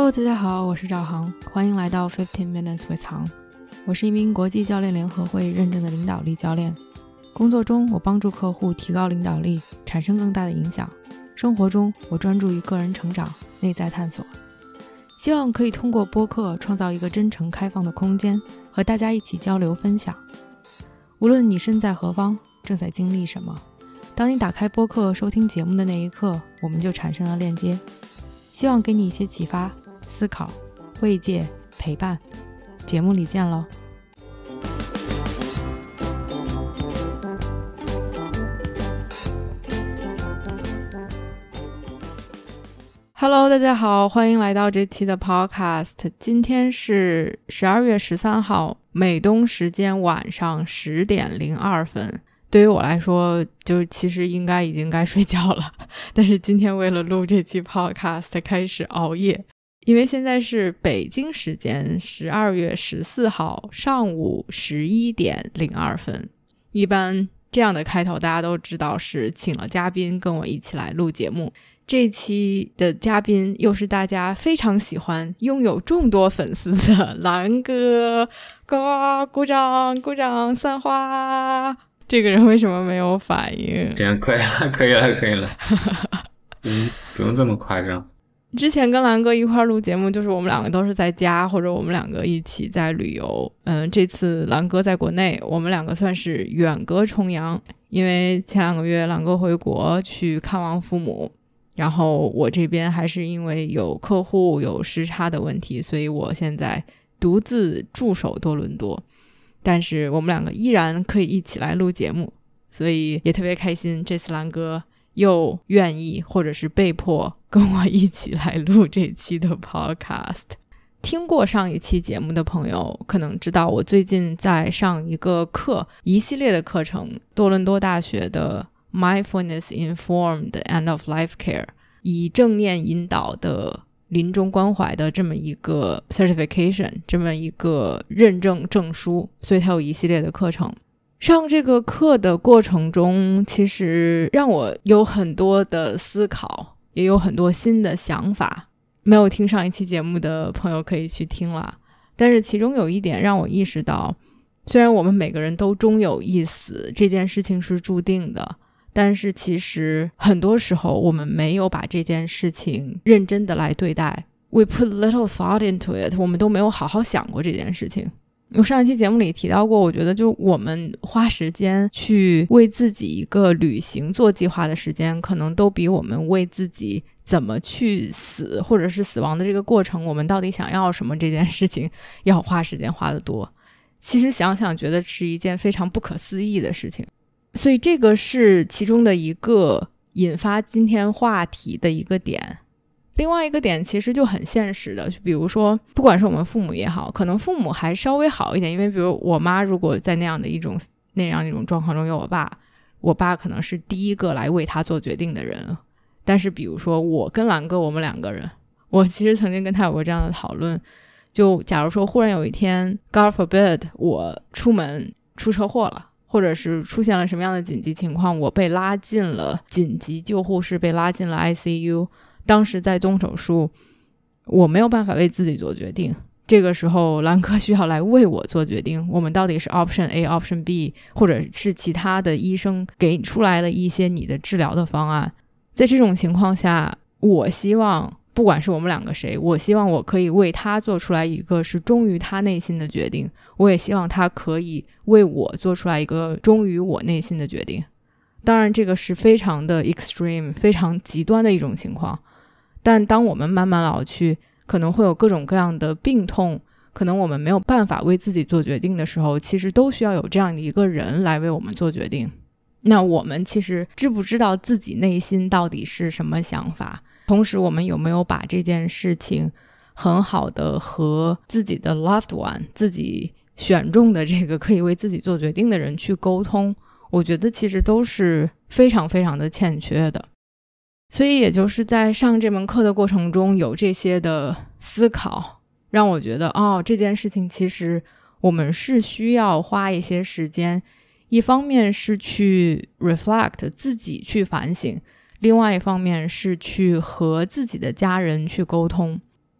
Hello， 大家好，我是赵航，欢迎来到15 Minutes with 航。我是一名国际教练联合会认证的领导力教练。工作中，我帮助客户提高领导力，产生更大的影响。生活中，我专注于个人成长、内在探索。希望可以通过播客创造一个真诚开放的空间，和大家一起交流分享。无论你身在何方，正在经历什么，当你打开播客收听节目的那一刻，我们就产生了链接。希望给你一些启发、思考、慰藉、陪伴。节目里见咯。Hello， 大家好，欢迎来到这期的 Podcast。今天是12月13号，美东时间晚上10点02分。对于我来说，就其实应该已经该睡觉了，但是今天为了录这期 podcast 开始熬夜，因为现在是北京时间12月14号上午11点02分。一般这样的开头大家都知道是请了嘉宾跟我一起来录节目，这期的嘉宾又是大家非常喜欢、拥有众多粉丝的蓝哥，鼓掌鼓掌，散花。这个人为什么没有反应？ 这样可以了不用这么夸张。 之前跟蓝哥一块录节目，就是我们两个都是在家，或者我们两个一起在旅游。这次蓝哥在国内，我们两个算是远隔重洋，因为前2个月蓝哥回国去看望父母，然后我这边还是因为有客户有时差的问题，所以我现在独自驻守多伦多。但是我们两个依然可以一起来录节目，所以也特别开心，这次蓝哥又愿意或者是被迫跟我一起来录这期的 podcast。 听过上一期节目的朋友可能知道，我最近在上一个课，一系列的课程，多伦多大学的 Mindfulness Informed End of Life Care， 以正念引导的临终关怀的这么一个 certification， 这么一个认证证书，所以它有一系列的课程。上这个课的过程中，其实让我有很多的思考，也有很多新的想法。没有听上一期节目的朋友可以去听了。但是其中有一点让我意识到，虽然我们每个人都终有一死，这件事情是注定的，但是其实很多时候我们没有把这件事情认真的来对待。 We put little thought into it， 我们都没有好好想过这件事情。我上一期节目里提到过，我觉得就我们花时间去为自己一个旅行做计划的时间，可能都比我们为自己怎么去死，或者是死亡的这个过程，我们到底想要什么这件事情要花时间花得多。其实想想觉得是一件非常不可思议的事情。所以这个是其中的一个引发今天话题的一个点。另外一个点其实就很现实的，就比如说不管是我们父母也好，可能父母还稍微好一点，因为比如我妈如果在那样一种状况中有我爸可能是第一个来为他做决定的人。但是比如说我跟蓝哥，我们2个人，我其实曾经跟他有过这样的讨论，就假如说忽然有一天 God forbid 我出门出车祸了，或者是出现了什么样的紧急情况，我被拉进了紧急救护室，被拉进了 ICU， 当时在动手术，我没有办法为自己做决定，这个时候蓝哥需要来为我做决定，我们到底是 option A option B， 或者是其他的医生给出来了一些你的治疗的方案。在这种情况下，我希望不管是我们2个谁，我希望我可以为他做出来一个是忠于他内心的决定，我也希望他可以为我做出来一个忠于我内心的决定。当然这个是非常的 extreme， 非常极端的一种情况，但当我们慢慢老去，可能会有各种各样的病痛，可能我们没有办法为自己做决定的时候，其实都需要有这样的一个人来为我们做决定。那我们其实知不知道自己内心到底是什么想法，同时我们有没有把这件事情很好的和自己的 loved one， 自己选中的这个可以为自己做决定的人去沟通，我觉得其实都是非常非常的欠缺的。所以也就是在上这门课的过程中有这些的思考，让我觉得这件事情其实我们是需要花一些时间，一方面是去 reflect 自己去反省，另外一方面是去和自己的家人去沟通。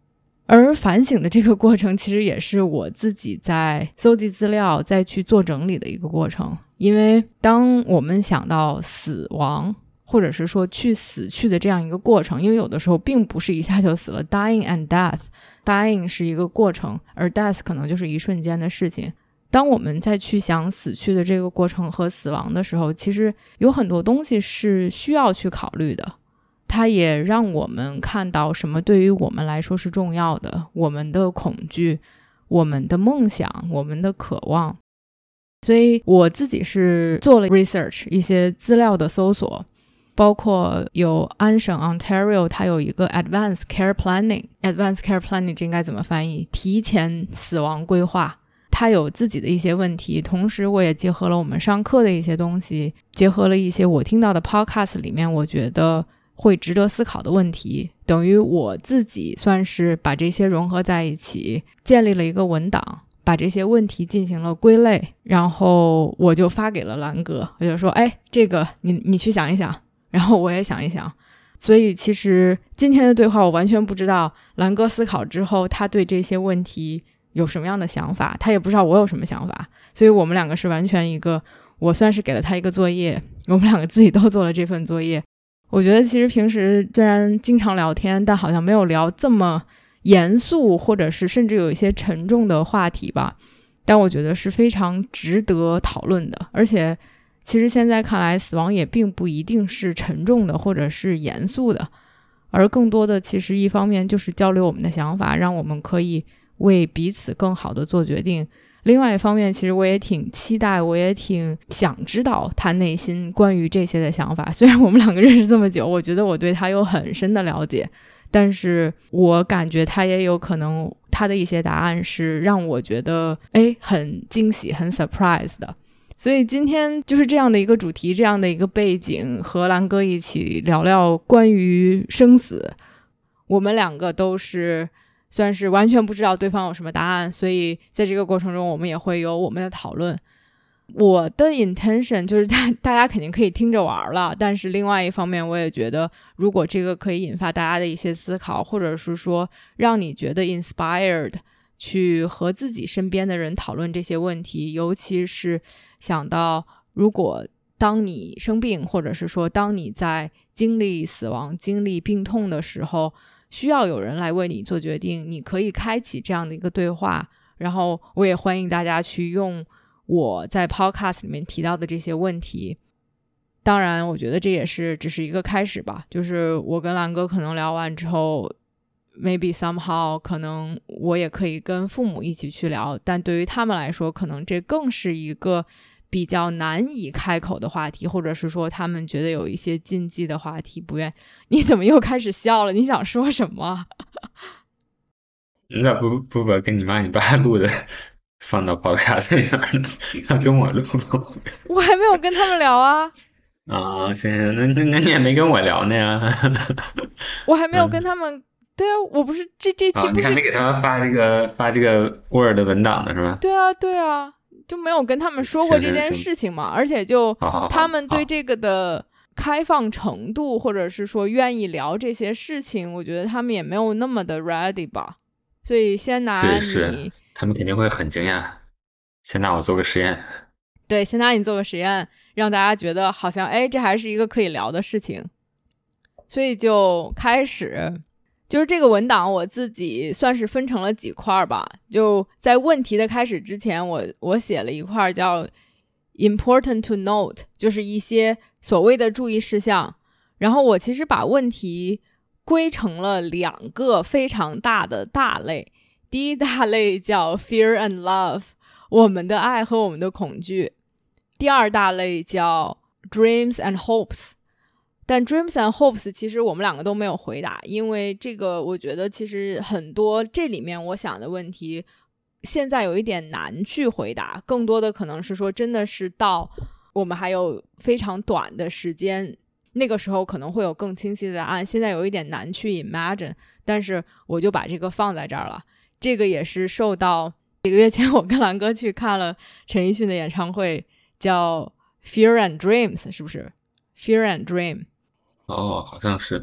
而反省的这个过程其实也是我自己在搜集资料再去做整理的一个过程。因为当我们想到死亡或者是说去死去的这样一个过程，因为有的时候并不是一下就死了， dying and death， dying 是一个过程，而 death 可能就是一瞬间的事情。当我们再去想死去的这个过程和死亡的时候，其实有很多东西是需要去考虑的，它也让我们看到什么对于我们来说是重要的，我们的恐惧，我们的梦想，我们的渴望。所以我自己是做了 research， 一些资料的搜索，包括有安省 Ontario 它有一个 Advanced Care Planning， 这应该怎么翻译？提前死亡规划。它有自己的一些问题，同时我也结合了我们上课的一些东西，结合了一些我听到的 podcast 里面我觉得会值得思考的问题，等于我自己算是把这些融合在一起，建立了一个文档，把这些问题进行了归类，然后我就发给了蓝哥，我就说这个你去想一想，然后我也想一想。所以其实今天的对话我完全不知道蓝哥思考之后他对这些问题有什么样的想法，他也不知道我有什么想法，所以我们两个是完全一个，我算是给了他一个作业，我们两个自己都做了这份作业。我觉得其实平时虽然经常聊天，但好像没有聊这么严肃或者是甚至有一些沉重的话题吧，但我觉得是非常值得讨论的。而且其实现在看来死亡也并不一定是沉重的或者是严肃的，而更多的其实一方面就是交流我们的想法，让我们可以为彼此更好的做决定。另外一方面其实我也挺期待，我也挺想知道他内心关于这些的想法。虽然我们两个认识这么久，我觉得我对他有很深的了解，但是我感觉他也有可能他的一些答案是让我觉得很惊喜很 surprise 的。所以今天就是这样的一个主题，这样的一个背景，和蓝哥一起聊聊关于生死。我们两个都是算是完全不知道对方有什么答案，所以在这个过程中我们也会有我们的讨论。我的 intention 就是大家肯定可以听着玩了，但是另外一方面我也觉得如果这个可以引发大家的一些思考，或者是说让你觉得 inspired 去和自己身边的人讨论这些问题，尤其是想到如果当你生病，或者是说当你在经历死亡经历病痛的时候，需要有人来为你做决定，你可以开启这样的一个对话。然后我也欢迎大家去用我在 podcast 里面提到的这些问题。当然我觉得这也是只是一个开始吧，就是我跟蓝哥可能聊完之后 maybe somehow 可能我也可以跟父母一起去聊，但对于他们来说可能这更是一个比较难以开口的话题，或者是说他们觉得有一些禁忌的话题不愿。你怎么又开始笑了？你想说什么？ 你咋不把跟你妈你爸录的放到 podcast 里面呢？他跟我录。 我还没有跟他们聊啊。 啊，行，那你也没跟我聊呢呀？ 我还没有跟他们，对啊，我不是这期不是， 你还没给他们发这个 Word 文档呢是吧？ 对啊，就没有跟他们说过这件事情嘛。而且就他们对这个的开放程度，或者是说愿意聊这些事情，我觉得他们也没有那么的 ready 吧。所以先拿你， 是他们肯定会很惊讶。先拿我做个实验， 对，先拿你做个实验，让大家觉得好像这还是一个可以聊的事情。所以就开始，就是这个文档我自己算是分成了几块吧。就在问题的开始之前，我写了一块叫 important to note， 就是一些所谓的注意事项。然后我其实把问题归成了2个非常大的大类。第一大类叫 fear and love， 我们的爱和我们的恐惧。第二大类叫 dreams and hopes， 但 dreams and hopes 其实我们两个都没有回答，因为这个我觉得其实很多这里面我想的问题现在有一点难去回答，更多的可能是说真的是到我们还有非常短的时间，那个时候可能会有更清晰的答案，现在有一点难去 imagine， 但是我就把这个放在这儿了。这个也是受到几个月前我跟蓝哥去看了陈奕迅的演唱会，叫 Fear and Dreams， 是不是 Fear and Dream？ 好像是。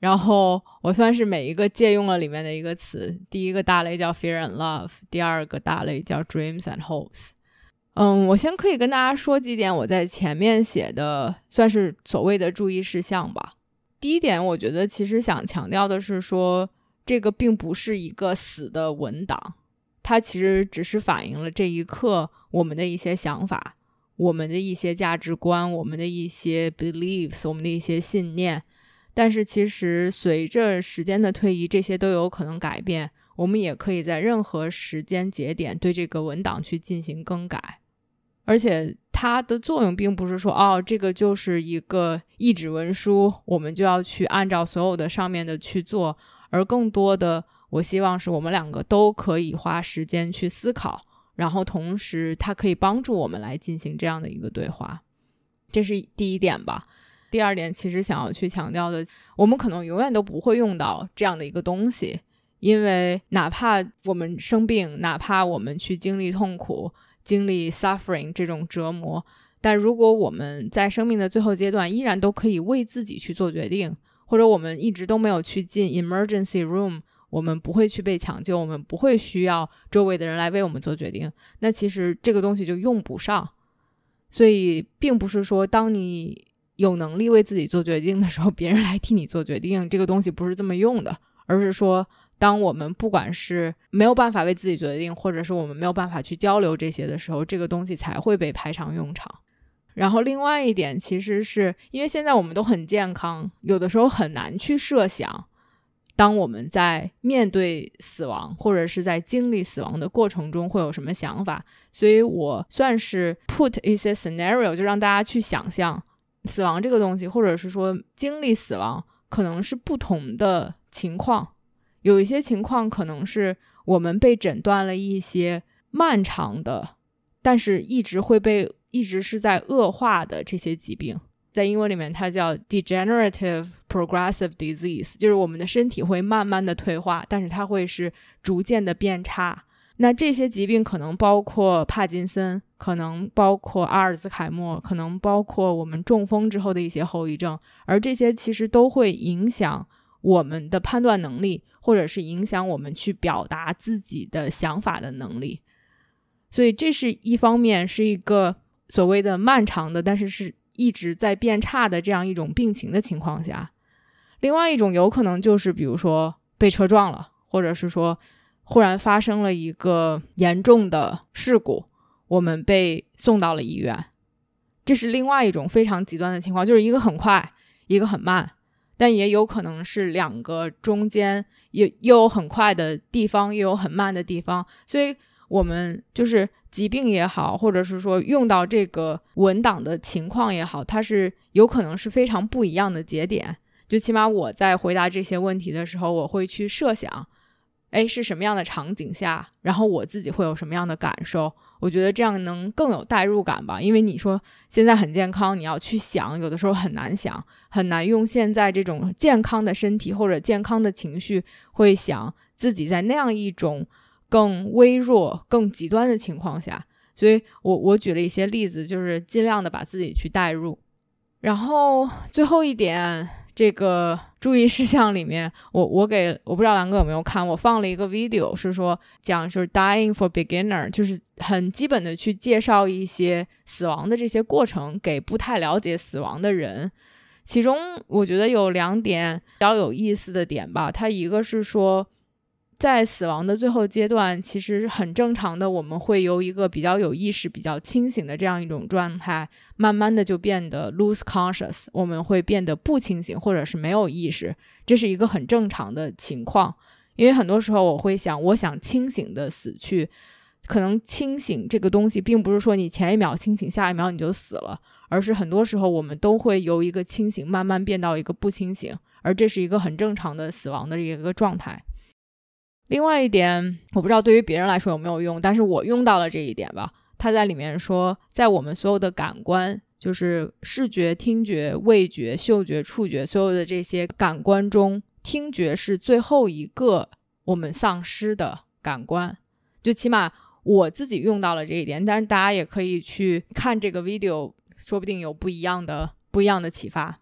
然后我算是每一个借用了里面的一个词，第一个大类叫 fear and love， 第二个大类叫 dreams and hopes。我先可以跟大家说几点我在前面写的算是所谓的注意事项吧。第一点，我觉得其实想强调的是说，这个并不是一个死的文档，它其实只是反映了这一刻我们的一些想法，我们的一些价值观，我们的一些 beliefs， 我们的一些信念。但是其实随着时间的推移，这些都有可能改变，我们也可以在任何时间节点对这个文档去进行更改。而且它的作用并不是说这个就是一个一纸文书，我们就要去按照所有的上面的去做，而更多的我希望是我们两个都可以花时间去思考，然后同时它可以帮助我们来进行这样的一个对话。这是第一点吧。第二点其实想要去强调的，我们可能永远都不会用到这样的一个东西，因为哪怕我们生病，哪怕我们去经历痛苦，经历 suffering 这种折磨，但如果我们在生命的最后阶段依然都可以为自己去做决定，或者我们一直都没有去进 emergency room， 我们不会去被抢救，我们不会需要周围的人来为我们做决定，那其实这个东西就用不上。所以并不是说当你有能力为自己做决定的时候，别人来替你做决定，这个东西不是这么用的，而是说当我们不管是没有办法为自己做决定，或者是我们没有办法去交流这些的时候，这个东西才会被派上用场。然后另外一点，其实是因为现在我们都很健康，有的时候很难去设想当我们在面对死亡或者是在经历死亡的过程中会有什么想法，所以我算是 put 一些 scenario， 就让大家去想象死亡这个东西，或者是说经历死亡可能是不同的情况。有一些情况可能是我们被诊断了一些漫长的，但是一直是在恶化的这些疾病，在英文里面它叫 degenerative progressive disease， 就是我们的身体会慢慢的退化，但是它会是逐渐的变差。那这些疾病可能包括帕金森，可能包括阿尔兹海默，可能包括我们中风之后的一些后遗症，而这些其实都会影响我们的判断能力，或者是影响我们去表达自己的想法的能力。所以这是一方面，是一个所谓的漫长的，但是是一直在变差的这样一种病情的情况下。另外一种有可能就是比如说被车撞了，或者是说忽然发生了一个严重的事故，我们被送到了医院。这是另外一种非常极端的情况，就是一个很快，一个很慢，但也有可能是两个中间又有很快的地方，又有很慢的地方。所以我们就是疾病也好，或者是说用到这个文档的情况也好，它是有可能是非常不一样的节点。就起码我在回答这些问题的时候，我会去设想是什么样的场景下，然后我自己会有什么样的感受。我觉得这样能更有代入感吧，因为你说现在很健康，你要去想，有的时候很难想，很难用现在这种健康的身体或者健康的情绪会想自己在那样一种更微弱更极端的情况下。所以我举了一些例子，就是尽量的把自己去代入。然后最后一点，这个注意事项里面，我不知道蓝哥有没有看，我放了一个 video， 是说讲就是 dying for beginner， 就是很基本的去介绍一些死亡的这些过程给不太了解死亡的人。其中我觉得有2点比较有意思的点吧。它一个是说在死亡的最后阶段，其实很正常的，我们会由一个比较有意识比较清醒的这样一种状态，慢慢的就变得 lose conscious， 我们会变得不清醒或者是没有意识，这是一个很正常的情况。因为很多时候我会想，我想清醒的死去，可能清醒这个东西并不是说你前一秒清醒下一秒你就死了，而是很多时候我们都会由一个清醒慢慢变到一个不清醒，而这是一个很正常的死亡的一个状态。另外一点我不知道对于别人来说有没有用，但是我用到了这一点吧。他在里面说，在我们所有的感官，就是视觉、听觉、味觉、嗅觉、触觉，所有的这些感官中，听觉是最后一个我们丧失的感官。就起码我自己用到了这一点，但是大家也可以去看这个 video， 说不定有不一样的启发。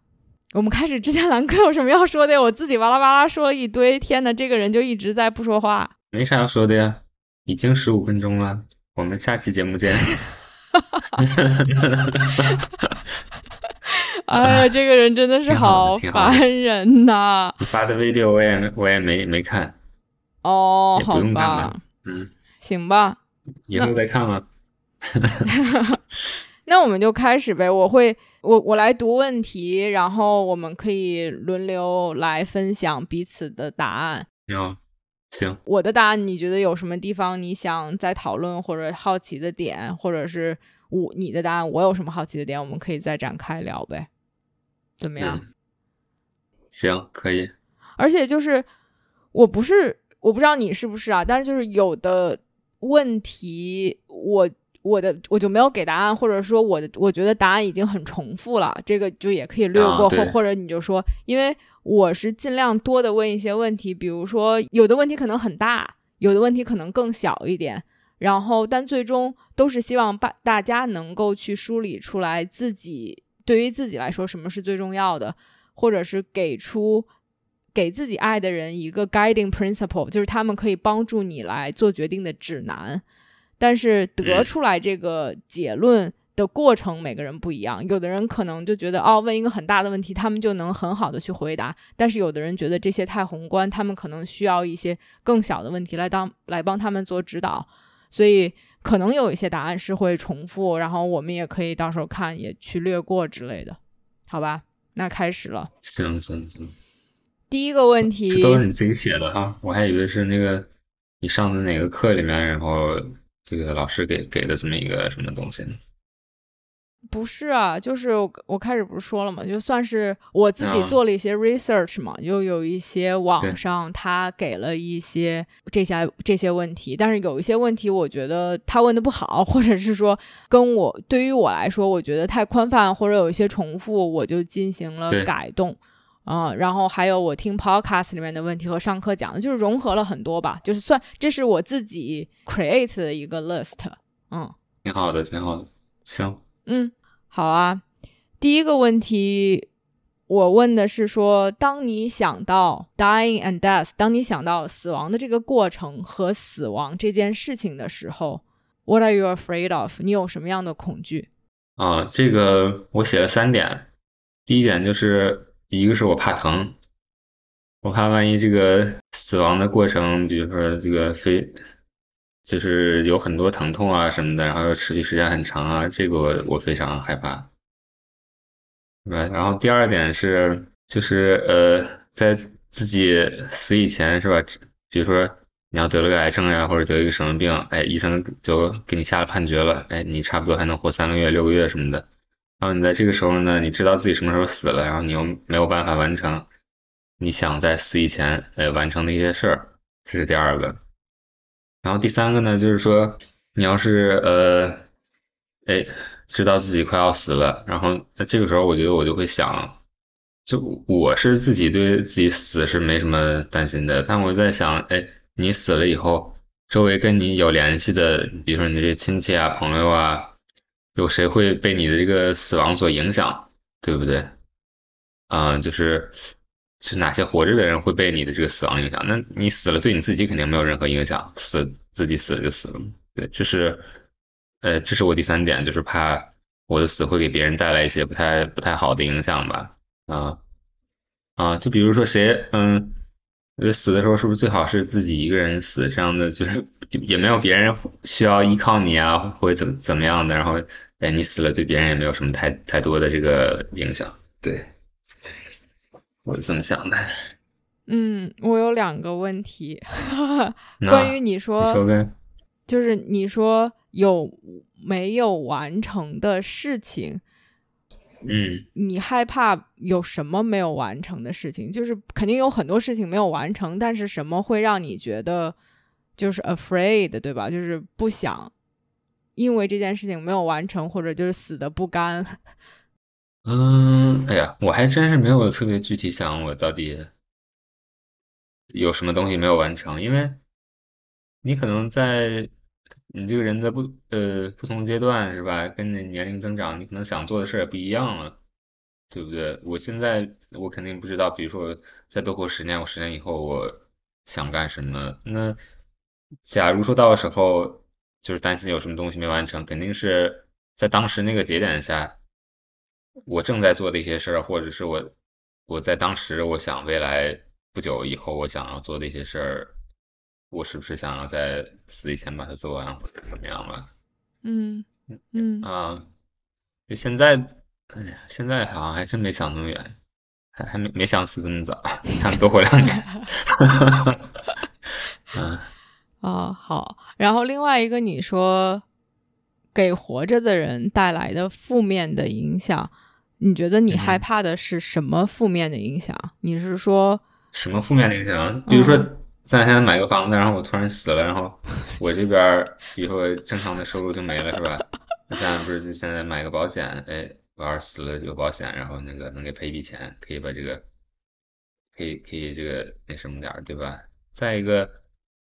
我们开始之前，兰哥有什么要说的？我自己哇啦哇啦说了一堆，天哪，这个人就一直在不说话。 没啥要说的呀，已经15分钟了，我们下期节目见。 哎呀，这个人真的是挺好的， 好挺好的。 烦人呐！ 你发的 video 我也没看， 哦， 也不好用看吧。 吧， 嗯， 行吧， 以后再看吧。 那我们就开始呗。我来读问题，然后我们可以轮流来分享彼此的答案。 哦，行。 我的答案你觉得有什么地方你想再讨论或者好奇的点，或者是你的答案我有什么好奇的点，我们可以再展开聊呗，怎么样？ 行，可以。 而且就是我不知道你是不是啊，但是就是有的问题我就没有给答案，或者说我觉得答案已经很重复了，这个就也可以略过，或者你就说，因为我是尽量多的问一些问题，比如说有的问题可能很大，有的问题可能更小一点，然后但最终都是希望大家能够去梳理出来自己对于自己来说什么是最重要的，或者是给自己爱的人一个 guiding principle， 就是他们可以帮助你来做决定的指南。但是得出来这个结论的过程每个人不一样，有的人可能就觉得问一个很大的问题他们就能很好的去回答，但是有的人觉得这些太宏观，他们可能需要一些更小的问题来帮他们做指导，所以可能有一些答案是会重复，然后我们也可以到时候看也去略过之类的，好吧？那开始了。 行。 第一个问题， 这都是你自己写的哈，我还以为是那个你上的哪个课里面，然后这个老师给的这么一个什么东西呢？ 不是啊，就是我开始不是说了嘛，就算是我自己做了一些 research 嘛，又有一些网上他给了一些这些问题，但是有一些问题我觉得他问的不好，或者是说对于我来说我觉得太宽泛或者有一些重复，我就进行了改动。然后还有我听 podcast 里面的问题和上课讲的，就是融合了很多吧，就是这是我自己 create 的一个 list。 挺好的。行。 好啊。第一个问题我问的是说，当你想到 dying and death， 当你想到死亡的这个过程和死亡这件事情的时候， what are you afraid of？ 你有什么样的恐惧？ 这个我写了3点。第一点就是一个是我怕疼，我怕万一这个死亡的过程，比如说这个就是有很多疼痛啊什么的，然后持续时间很长啊，这个我非常害怕。对吧？然后第二点是，就是在自己死以前是吧？比如说你要得了个癌症呀，或者得一个什么病，哎，医生就给你下了判决了，哎，你差不多还能活3个月、6个月什么的。然后你在这个时候呢，你知道自己什么时候死了，然后你又没有办法完成你想在死以前完成的一些事儿，这是第二个。然后第三个呢，就是说你要是哎，知道自己快要死了，然后在这个时候，我觉得我就会想，就我是自己对自己死是没什么担心的，但我在想，哎，你死了以后，周围跟你有联系的，比如说你这些亲戚啊、朋友啊，有谁会被你的这个死亡所影响，对不对？就是哪些活着的人会被你的这个死亡影响？那你死了，对你自己肯定没有任何影响，自己死了就死了。对，这是我第三点，就是怕我的死会给别人带来一些不太好的影响吧。啊就比如说谁，死的时候是不是最好是自己一个人死？这样的就是也没有别人需要依靠你啊，或者怎么样的，然后哎你死了，对别人也没有什么太多的这个影响。对，我是这么想的。 我有2个问题，关于你说呗。 就是你说有没有完成的事情，你害怕有什么没有完成的事情？就是肯定有很多事情没有完成，但是什么会让你觉得就是 afraid， 对吧？就是不想因为这件事情没有完成，或者就是死的不甘。 哎呀，我还真是没有特别具体想我到底有什么东西没有完成，因为你可能在你这个人的不同阶段是吧，跟你年龄增长，你可能想做的事也不一样了。 对不对？我现在我肯定不知道，比如说我再多活10年，我10年以后我想干什么？那假如说到时候就是担心有什么东西没完成，肯定是在当时那个节点下，我正在做的一些事儿，或者是我在当时我想未来不久以后我想要做的一些事儿，我是不是想要在死以前把它做完，或者怎么样吧？ 嗯嗯。 啊，就现在，哎呀，现在好像还真没想那么远，还没想死这么早，他们多活2年。嗯哦，好。然后另外一个，你说给活着的人带来的负面的影响，你觉得你害嗯， 怕的是什么负面的影响？你是说， 什么负面的影响？比如说， 嗯， 咱现在买个房子，然后我突然死了，然后我这边儿以后正常的收入就没了，是吧？那咱不是就现在买个保险？哎，我要是死了有保险，然后那个能给赔一笔钱，可以把这个，可以这个那什么点儿，对吧？再一个，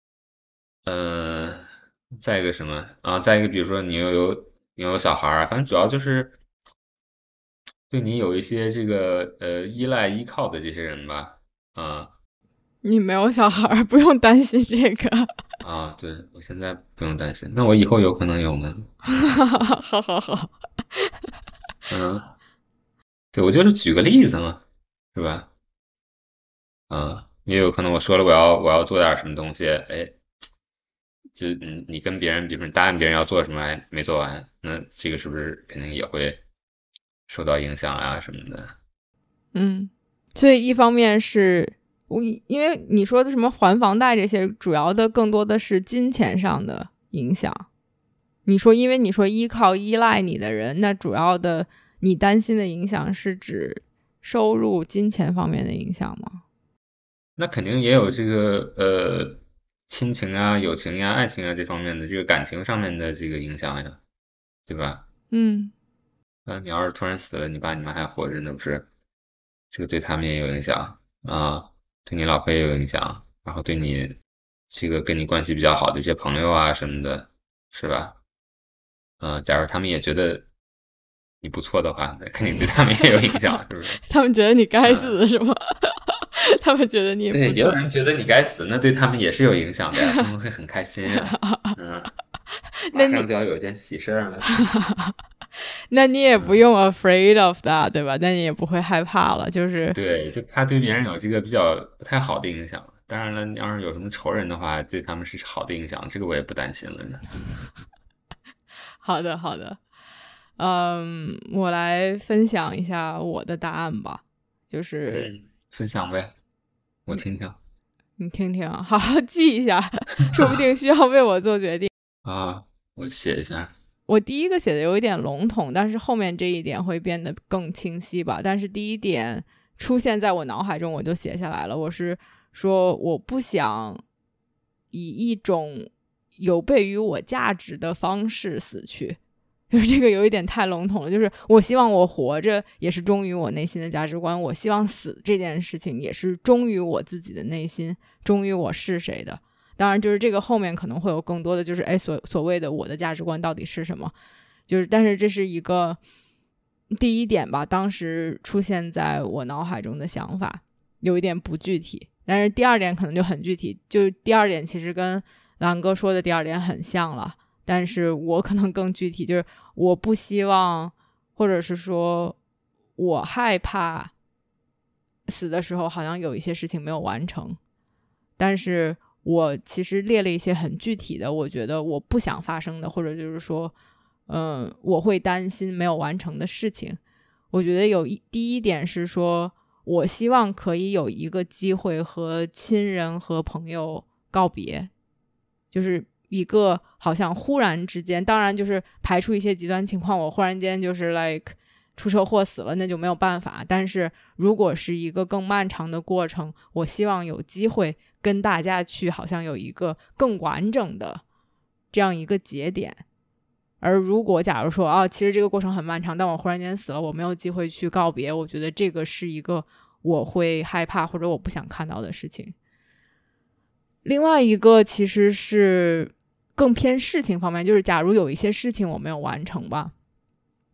呃，再一个什么啊？再一个，比如说你有小孩儿啊，反正主要就是对你有一些这个依赖依靠的这些人吧，啊你没有小孩，不用担心这个。 啊，对，我现在不用担心，那我以后有可能有呢， 好好好。 嗯，对，我就是举个例子嘛，是吧？啊，也有可能我说了我要做点儿什么东西，哎，就你跟别人，比如说你答应别人要做什么还没做完，那这个是不是肯定也会受到影响啊什么的？ 嗯，所以一方面是因为你说的什么还房贷这些，主要的更多的是金钱上的影响。你说，因为你说依靠依赖你的人，那主要的你担心的影响是指收入、金钱方面的影响吗？ 那肯定也有这个亲情啊、友情呀、爱情啊这方面的这个感情上面的这个影响呀，对吧？ 嗯你要是突然死了，你爸你妈还活着，那不是这个对他们也有影响啊，对你老婆也有影响，然后对你这个跟你关系比较好的一些朋友啊什么的，是吧？假如他们也觉得你不错的话，那肯定对他们也有影响，是不是？ 他们觉得你该嗯， 死是吗？他们觉得你也对，也有不错。 人觉得你该死，那对他们也是有影响的呀，他们会很开心呀，嗯，马上那你就要有件喜事儿了， 那你也不嗯， 用 afraid of that，对吧？那你也不会害怕了，就是对，就他对别人有这个比较不太好的影响。当然了，要是有什么仇人的话，对他们是好的影响，这个我也不担心了呢。 好的好的。我来分享一下我的答案吧，就是嗯，分享呗，我听听你听听，好好记一下，说不定需要为我做决定。 啊，我写一下。 我第一个写的有一点笼统，但是后面这一点会变得更清晰吧。但是第一点出现在我脑海中，我就写下来了。我是说，我不想以一种有悖于我价值的方式死去。就是这个有一点太笼统了，就是我希望我活着也是忠于我内心的价值观，我希望死这件事情也是忠于我自己的内心，忠于我是谁的。当然，就是这个后面可能会有更多的，就是所谓的我的价值观到底是什么？就是，但是这是一个第一点吧，当时出现在我脑海中的想法，有一点不具体。但是第二点可能就很具体，就第二点其实跟狼哥说的第二点很像了，但是我可能更具体，就是我不希望，或者是说我害怕死的时候好像有一些事情没有完成，但是我其实列了一些很具体的，我觉得我不想发生的，或者就是说，我会担心没有完成的事情。我觉得第一点是说，我希望可以有一个机会和亲人和朋友告别，就是一个好像忽然之间，当然就是排除一些极端情况，我忽然间就是 like 出车祸死了，那就没有办法。但是如果是一个更漫长的过程，我希望有机会跟大家去好像有一个更完整的这样一个节点。而如果假如说其实这个过程很漫长，但我忽然间死了，我没有机会去告别，我觉得这个是一个我会害怕或者我不想看到的事情。另外一个其实是更偏事情方面，就是假如有一些事情我没有完成吧，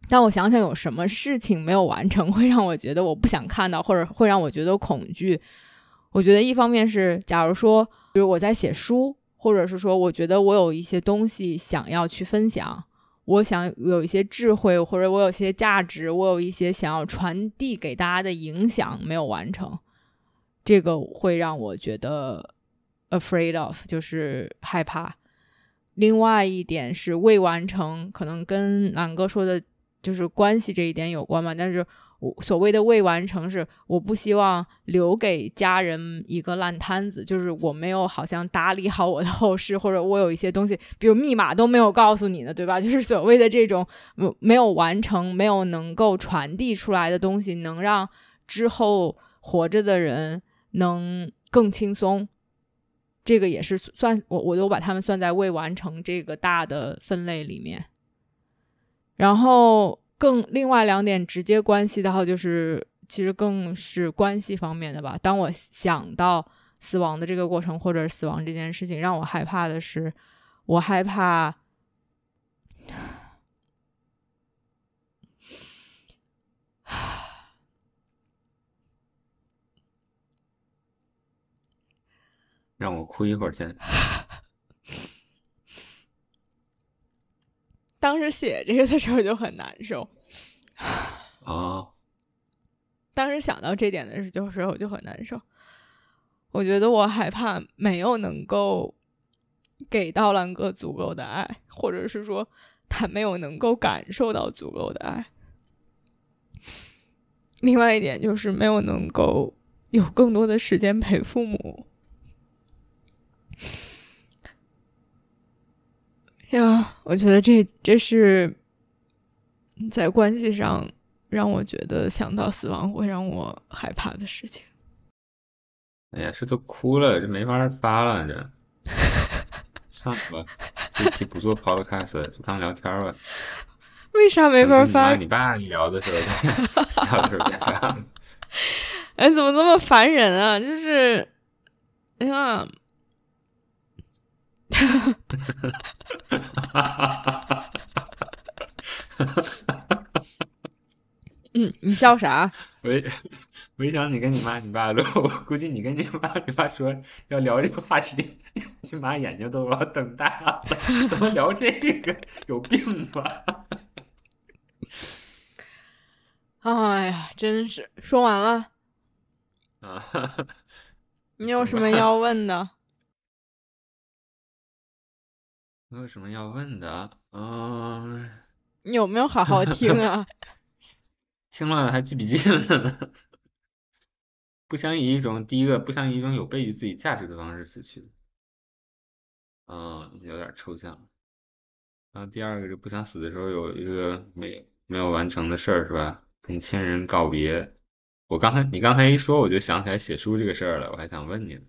但我想想有什么事情没有完成会让我觉得我不想看到，或者会让我觉得恐惧。我觉得一方面是假如说比如我在写书，或者是说我觉得我有一些东西想要去分享，我想有一些智慧，或者我有一些价值，我有一些想要传递给大家的影响没有完成，这个会让我觉得 afraid of， 就是害怕。另外一点是未完成，可能跟蓝哥说的就是关系这一点有关嘛，但是我所谓的未完成是我不希望留给家人一个烂摊子，就是我没有好像打理好我的后事，或者我有一些东西比如密码都没有告诉你的，对吧，就是所谓的这种没有完成没有能够传递出来的东西，能让之后活着的人能更轻松，这个也是算我都把他们算在未完成这个大的分类里面。然后另外2点直接关系到就是其实更是关系方面的吧。当我想到死亡的这个过程或者死亡这件事情，让我害怕的是我害怕让我哭一会儿先。 当时写这个的时候就很难受当时想到这点的时候就很难受。我觉得我害怕没有能够给到蓝哥足够的爱，或者是说他没有能够感受到足够的爱。另外一点就是没有能够有更多的时间陪父母。呀，我觉得这是在关系上让我觉得想到死亡会让我害怕的事情。 哎呀，这都哭了，这没法发了，这算了吧，这期不做 podcast 就当聊天吧。 为啥没法发？ 等你爸聊的时候再发。 哎，怎么这么烦人啊？就是，哎呀。你笑啥？ 我一想你跟你妈你爸录，我估计你跟你妈你爸说要聊这个话题，你妈眼睛都要瞪大了，怎么聊这个？有病吧？ 哎呀，真是说完了。你有什么要问的？ 我有什么要问的？ 你有没有好好听啊？ 听了还记笔记了呢。第一个不想以一种有悖于自己价值的方式死去。有点抽象。然后第二个是不想死的时候有一个没有完成的事儿是吧？跟亲人告别。你刚才一说，我就想起来写书这个事儿了，我还想问你呢。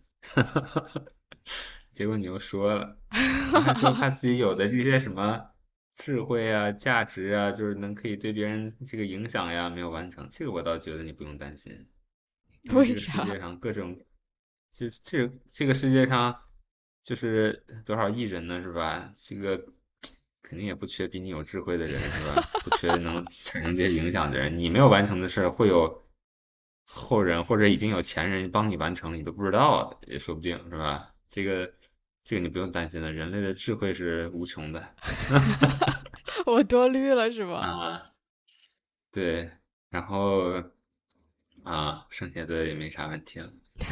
结果你又说了，你还说怕自己有的这些什么智慧啊、价值啊，就是可以对别人这个影响呀，没有完成。这个我倒觉得你不用担心，因为这个世界上各种，就这个世界上就是多少亿人呢，是吧？这个肯定也不缺比你有智慧的人，是吧？不缺能产生这些影响的人。你没有完成的事儿，会有后人或者已经有前人帮你完成了，你都不知道，也说不定，是吧？这个你不用担心的，人类的智慧是无穷的。 我多虑了是吧？ 对，然后剩下的也没啥问题了。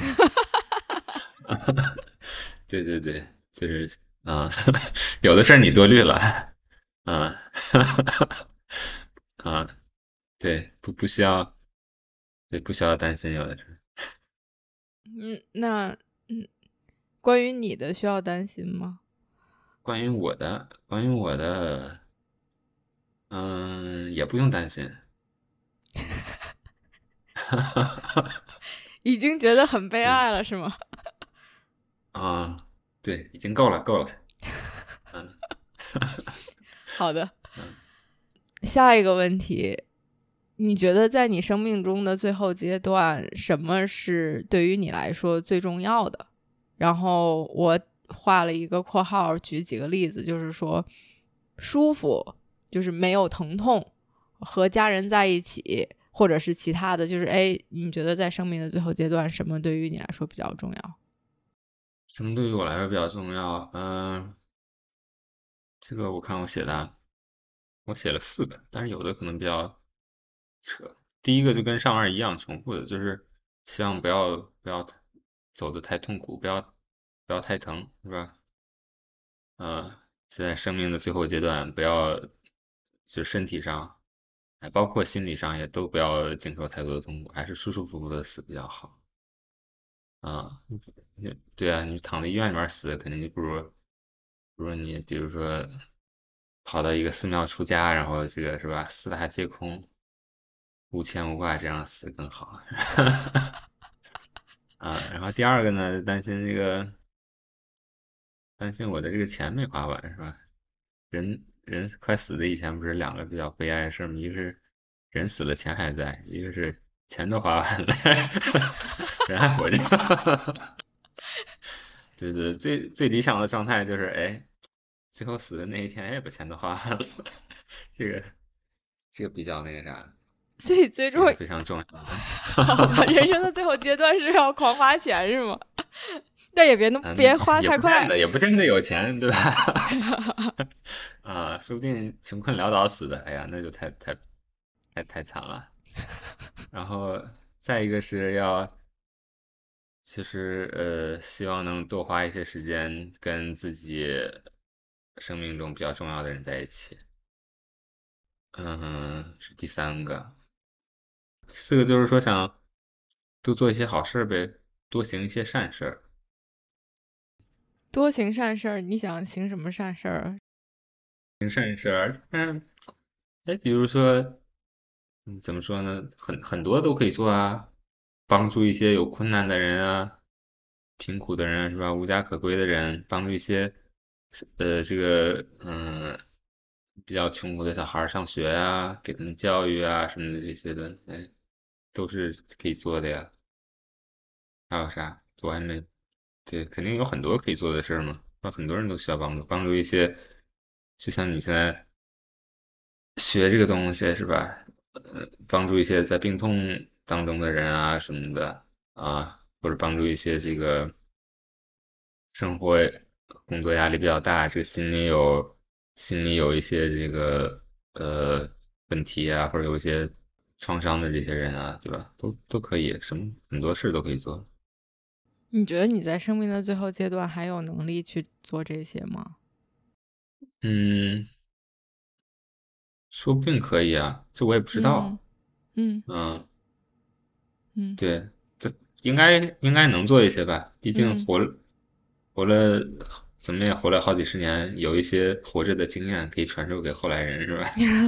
对对对，就是有的事儿你多虑了。啊对，不需要，对，不需要担心有的事。 那关于你的需要担心吗？ 关于我的，也不用担心。 已经觉得很悲哀了是吗？ 对，已经够了。 好的。下一个问题，你觉得在你生命中的最后阶段，什么是对于你来说最重要的？然后我画了一个括号，举几个例子，就是说舒服，就是没有疼痛， 和家人在一起，或者是其他的，就是你觉得在生命的最后阶段，什么对于你来说比较重要？ 什么对于我来说比较重要？这个我看我写的，我写了4个，但是有的可能比较扯。第一个就跟上面一样重复的，就是希望不要走得太痛苦，不要太疼，是吧？是在生命的最后阶段，不要就身体上，包括心理上也都不要经受太多的痛苦，还是舒舒服服的死比较好。对啊，你躺在医院里面死，肯定就不如你比如说跑到一个寺庙出家，然后这个是吧，四大皆空，无牵无挂，这样死更好。然后第二个呢，担心我的这个钱没花完，是吧？人快死的以前不是2个比较悲哀的事吗？一个是人死了钱还在，一个是钱都花完了，人还活着。对对，最理想的状态就是，最后死的那一天，把钱都花完了，这个比较那个啥， 所以最重要非常重要的。 好吧，人生的最后阶段是要狂花钱是吗？但也别花太快， 也不见得有钱，对吧？说不定穷困潦倒死的，哎呀，那就太惨了。然后再一个是其实希望能多花一些时间跟自己生命中比较重要的人在一起。是第3个。第4个就是说想多做一些好事呗，多行一些善事儿。 多行善事儿，你想行什么善事儿？ 行善事儿，比如说，怎么说呢？很多都可以做啊，帮助一些有困难的人啊，贫苦的人是吧？无家可归的人，帮助一些这个比较穷苦的小孩儿上学啊，给他们教育啊什么的这些的，都是可以做的呀。还有啥？我还没，对，肯定有很多可以做的事儿嘛。那很多人都需要帮助，帮助一些，就像你现在学这个东西是吧？帮助一些在病痛当中的人啊什么的或者帮助一些这个生活工作压力比较大，这个心里有一些这个问题啊，或者有一些创伤的这些人啊，对吧？都可以，很多事都可以做。 你觉得你在生命的最后阶段还有能力去做这些吗？ 说不定可以啊，这我也不知道。 嗯对，这应该能做一些吧，毕竟活了怎么也活了好几十年，有一些活着的经验可以传授给后来人，是吧？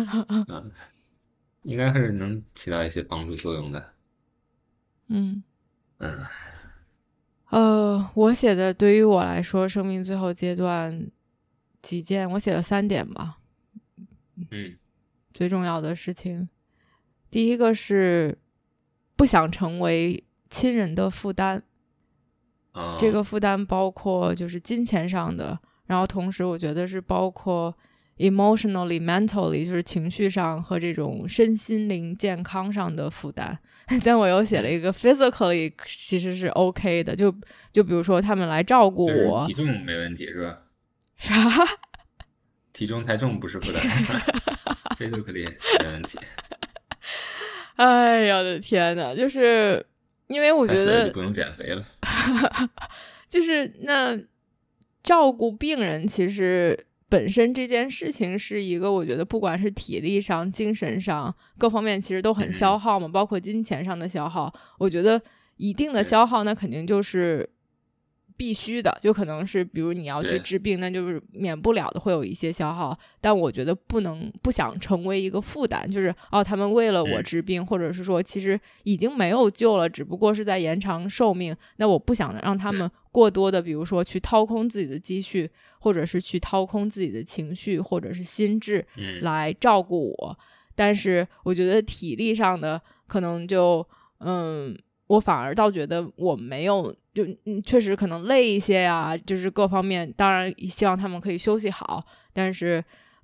应该是能起到一些帮助作用的。 嗯嗯我写的对于我来说，生命最后阶段几件，我写了3点吧。最重要的事情，第一个是不想成为亲人的负担。这个负担包括就是金钱上的，然后同时我觉得是包括 emotionally mentally 就是情绪上和这种身心灵健康上的负担。但我又写了一个 physically 其实是 OK 的，就比如说他们来照顾我， 就是体重没问题是吧？ 啥？ 体重太重不是负担physically 没问题。 哎呀，我的天哪，就是因为我觉得就不用减肥了。 就是那照顾病人其实本身这件事情是一个我觉得不管是体力上精神上各方面其实都很消耗嘛，包括金钱上的消耗，我觉得一定的消耗那肯定就是必须的，就可能是比如你要去治病，那就是免不了的会有一些消耗，但我觉得不想成为一个负担，就是他们为了我治病，或者是说其实已经没有救了，只不过是在延长寿命，那我不想让他们过多的比如说去掏空自己的积蓄，或者是去掏空自己的情绪或者是心智来照顾我。但是我觉得体力上的可能就我反而倒觉得我没有就确实可能累一些呀，就是各方面当然希望他们可以休息好，但是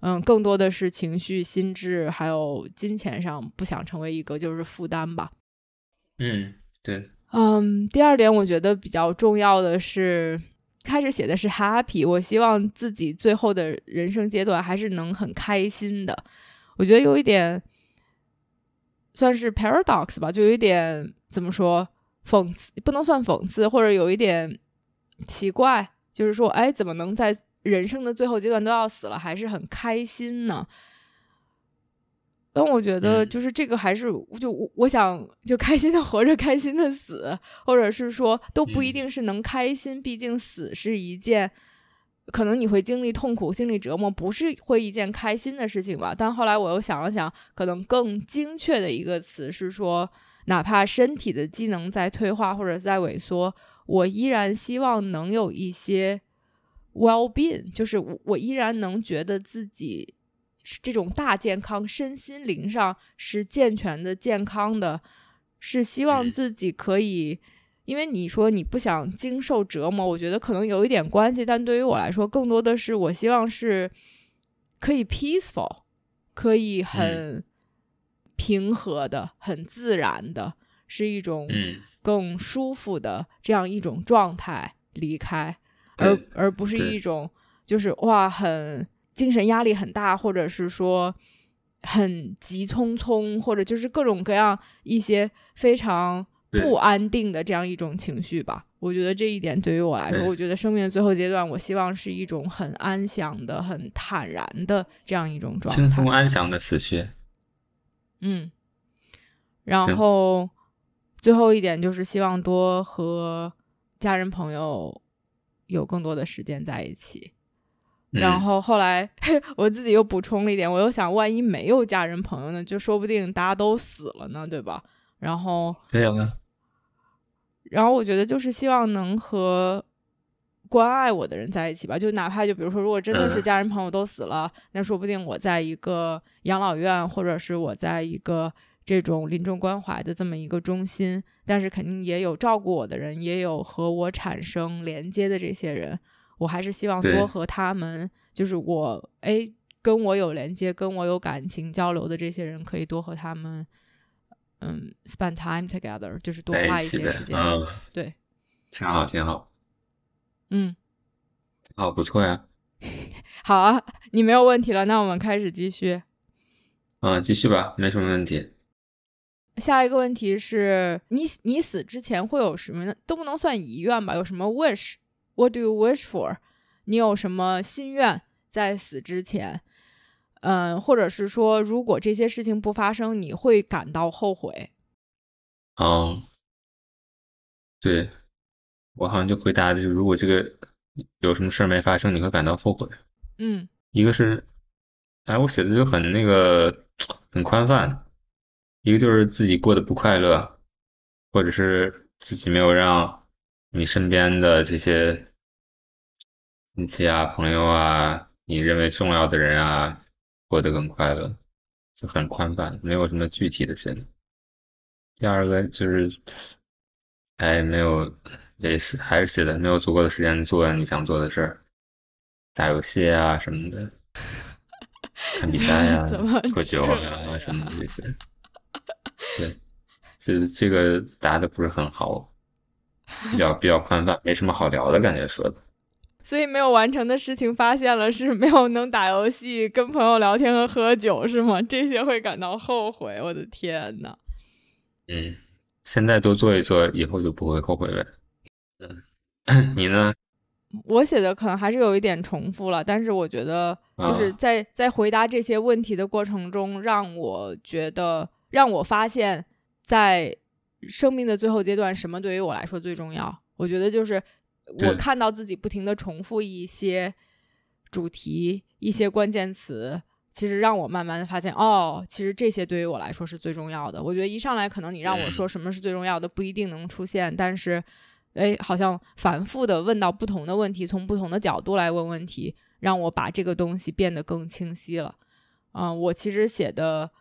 更多的是情绪、心智还有金钱上不想成为一个就是负担吧。 对。 第二点我觉得比较重要的是，开始写的是 happy， 我希望自己最后的人生阶段还是能很开心的。我觉得有一点算是 paradox 吧，就有一点怎么说，讽刺，不能算讽刺，或者有一点奇怪，就是说怎么能在人生的最后阶段都要死了还是很开心呢？但我觉得就是这个还是我想就开心的活着开心的死，或者是说都不一定是能开心，毕竟死是一件可能你会经历痛苦经历折磨，不是会一件开心的事情吧。但后来我又想了想，可能更精确的一个词是说，哪怕身体的机能在退化或者在萎缩，我依然希望能有一些 well-being， 就是我依然能觉得自己这种大健康，身心灵上是健全的健康的，是希望自己可以因为你说你不想经受折磨，我觉得可能有一点关系，但对于我来说更多的是我希望是可以 peaceful， 可以很平和的很自然的，是一种更舒服的这样一种状态离开，而不是一种就是哇很精神压力很大，或者是说很急匆匆，或者就是各种各样一些非常不安定的这样一种情绪吧。我觉得这一点对于我来说，我觉得生命的最后阶段我希望是一种很安详的很坦然的这样一种状态， 轻松安详的死去。 然后最后一点就是希望多和家人朋友有更多的时间在一起。然后后来我自己又补充了一点，我又想万一没有家人朋友呢，就说不定大家都死了呢，对吧？然后对啊， 然后我觉得就是希望能和关爱我的人在一起吧，就哪怕就比如说如果真的是家人朋友都死了，那说不定我在一个养老院，或者是我在一个这种临终关怀的这么一个中心，但是肯定也有照顾我的人，也有和我产生连接的这些人，我还是希望多和他们，就是我跟我有连接跟我有感情交流的这些人，可以多和他们spend time together， 就是多花一些时间。对， 挺好挺好。 挺好，不错呀。 好啊，你没有问题了，那我们开始继续。 继续吧，没什么问题。 下一个问题是你死之前会有什么，都不能算遗愿吧，有什么 wish？ What do you wish for？ 你有什么心愿在死之前？或者是说如果这些事情不发生你会感到后悔？ 对，我好像就回答的就是如果这个有什么事儿没发生你会感到后悔。一个是我写的就很那个很宽泛，一个就是自己过得不快乐，或者是自己没有让你身边的这些亲戚啊朋友啊你认为重要的人啊过得更快乐，就很宽泛，没有什么具体的写的。第二个就是没有，也是还是写的没有足够的时间做你想做的事儿，打游戏啊什么的，看比赛啊喝酒啊什么的这些。对，这个答的不是很好，比较宽泛，没什么好聊的感觉说的。 所以没有完成的事情发现了，是没有能打游戏跟朋友聊天和喝酒是吗？这些会感到后悔，我的天哪。 现在多做一做，以后就不会后悔了。你呢？ 我写的可能还是有一点重复了，但是我觉得就是在回答这些问题的过程中，让我发现在生命的最后阶段什么对于我来说最重要。我觉得就是我看到自己不停的重复一些主题一些关键词，其实让我慢慢的发现其实这些对于我来说是最重要的。我觉得一上来可能你让我说什么是最重要的不一定能出现，但是好像反复的问到不同的问题，从不同的角度来问问题，让我把这个东西变得更清晰了。我其实写了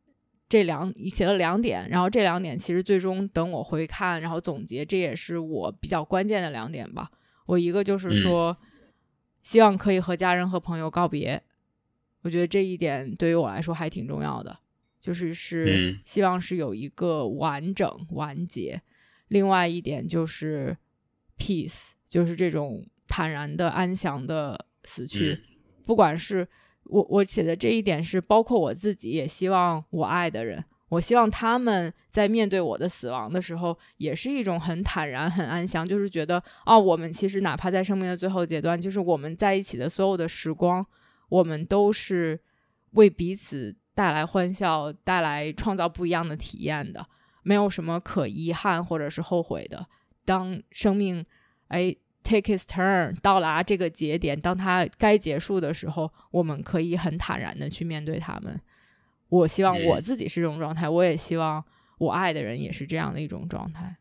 2点，然后这2点其实最终等我回看然后总结，这也是我比较关键的2点吧。我一个就是说希望可以和家人和朋友告别， 我觉得这一点对于我来说还挺重要的，就是希望是有一个完整完结。另外一点就是 peace， 就是这种坦然的安详的死去。不管是我写的这一点是包括我自己，也希望我爱的人，我希望他们在面对我的死亡的时候也是一种很坦然很安详，就是觉得我们其实哪怕在生命的最后阶段，就是我们在一起的所有的时光，我们都是为彼此带来欢笑，带来创造不一样的体验的，没有什么可遗憾或者是后悔的。当生命take its turn 到达这个节点，当它该结束的时候，我们可以很坦然的去面对他们。我希望我自己是这种状态，我也希望我爱的人也是这样的一种状态。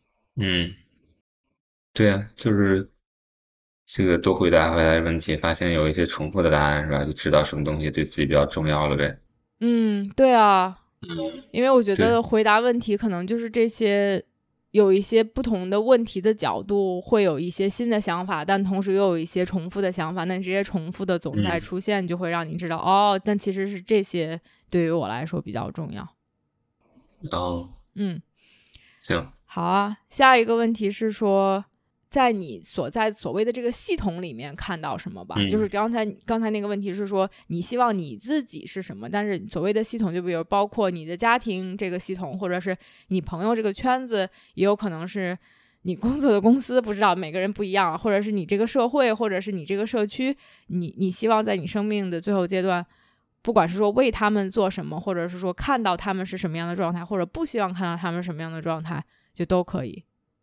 对啊，就是这个多回答回来问题，发现有一些重复的答案是吧？就知道什么东西对自己比较重要了呗。 对啊，因为我觉得回答问题可能就是这些，有一些不同的问题的角度会有一些新的想法，但同时又有一些重复的想法，那这些重复的总在出现，就会让你知道但其实是这些对于我来说比较重要。 行， 好啊。下一个问题是说，在你所谓的这个系统里面看到什么吧？就是刚才那个问题是说你希望你自己是什么，但是所谓的系统就比如包括你的家庭这个系统，或者是你朋友这个圈子，也有可能是你工作的公司，不知道每个人不一样，或者是你这个社会，或者是你这个社区，你希望在你生命的最后阶段，不管是说为他们做什么，或者是说看到他们是什么样的状态，或者不希望看到他们什么样的状态，就都可以。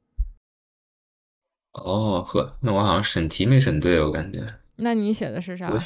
那我好像审题没审对，我感觉。 那你写的是啥？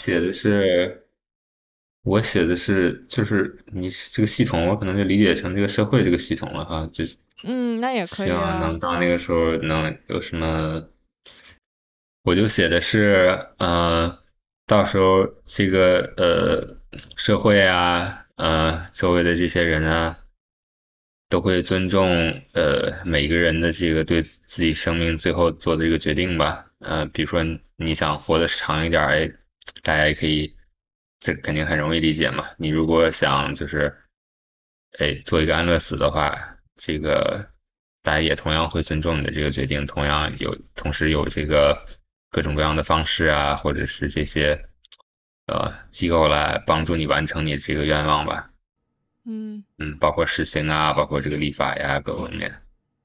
我写的是，就是你这个系统，我可能就理解成这个社会这个系统了哈，就那也可以希望能到那个时候能有什么，我就写的是，到时候这个社会啊，周围的这些人啊，都会尊重每个人的这个对自己生命最后做的这个决定吧。比如说你想活得长一点，大家也可以，这肯定很容易理解嘛。你如果想就是做一个安乐死的话，这个大家也同样会尊重你的这个决定，同时有这个各种各样的方式啊，或者是这些机构来帮助你完成你这个愿望吧。包括实行啊，包括这个立法呀，各方面。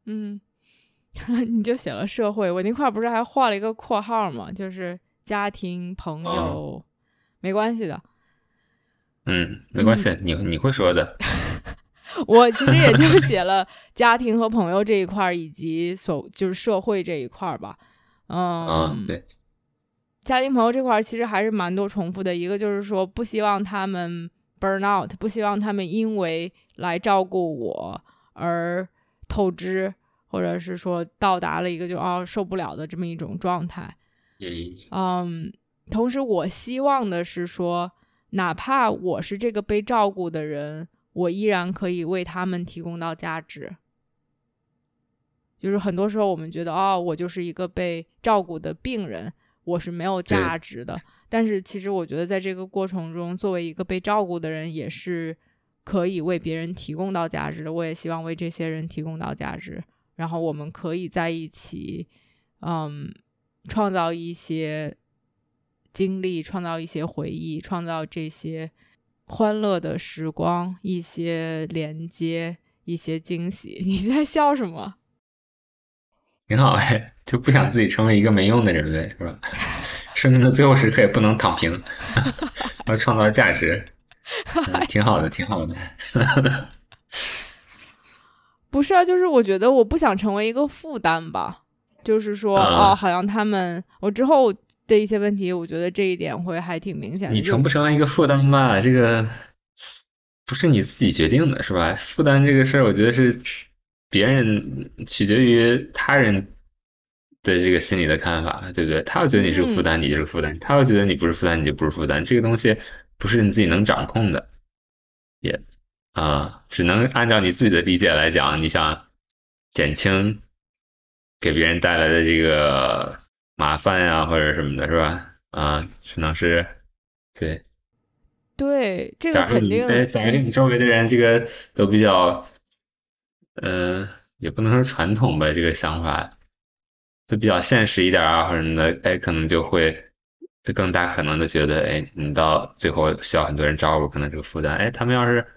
你就写了社会，我那块不是还画了一个括号吗？就是家庭、朋友，没关系的。 没关系，你会说的。 我其实也就写了家庭和朋友这一块，以及就是社会这一块吧。 对， 家庭朋友这块其实还是蛮多重复的。一个就是说，不希望他们 burn out， 不希望他们因为来照顾我而透支，或者是说到达了一个就受不了的这么一种状态。同时我希望的是说，哪怕我是这个被照顾的人，我依然可以为他们提供到价值。就是很多时候我们觉得我就是一个被照顾的病人，我是没有价值的。但是其实我觉得在这个过程中，作为一个被照顾的人，也是可以为别人提供到价值的。我也希望为这些人提供到价值，然后我们可以在一起创造一些经历，创造一些回忆，创造这些欢乐的时光，一些连接，一些惊喜。你在笑什么？ 挺好就不想自己成为一个没用的人呗，是吧？生命的最后时刻也不能躺平，要创造价值。挺好的，挺好的。 不是啊，就是我觉得我不想成为一个负担吧。就是说好像他们我之后的一些问题，我觉得这一点会还挺明显的。 你成不成为一个负担吧，这个不是你自己决定的，是吧？负担这个事儿，我觉得是别人取决于他人的这个心理的看法，对不对？他要觉得你是个负担，你就是个负担；他要觉得你不是负担，你就不是负担。这个东西不是你自己能掌控的，也只能按照你自己的理解来讲，你想减轻给别人带来的这个麻烦呀，或者什么的，是吧？只能是对。 对，这个肯定， 假如你周围的人这个都比较，也不能说传统吧，这个想法就比较现实一点啊，或者什么的，哎，可能就会更大可能的觉得，哎，你到最后需要很多人照顾，可能这个负担，哎，他们要是，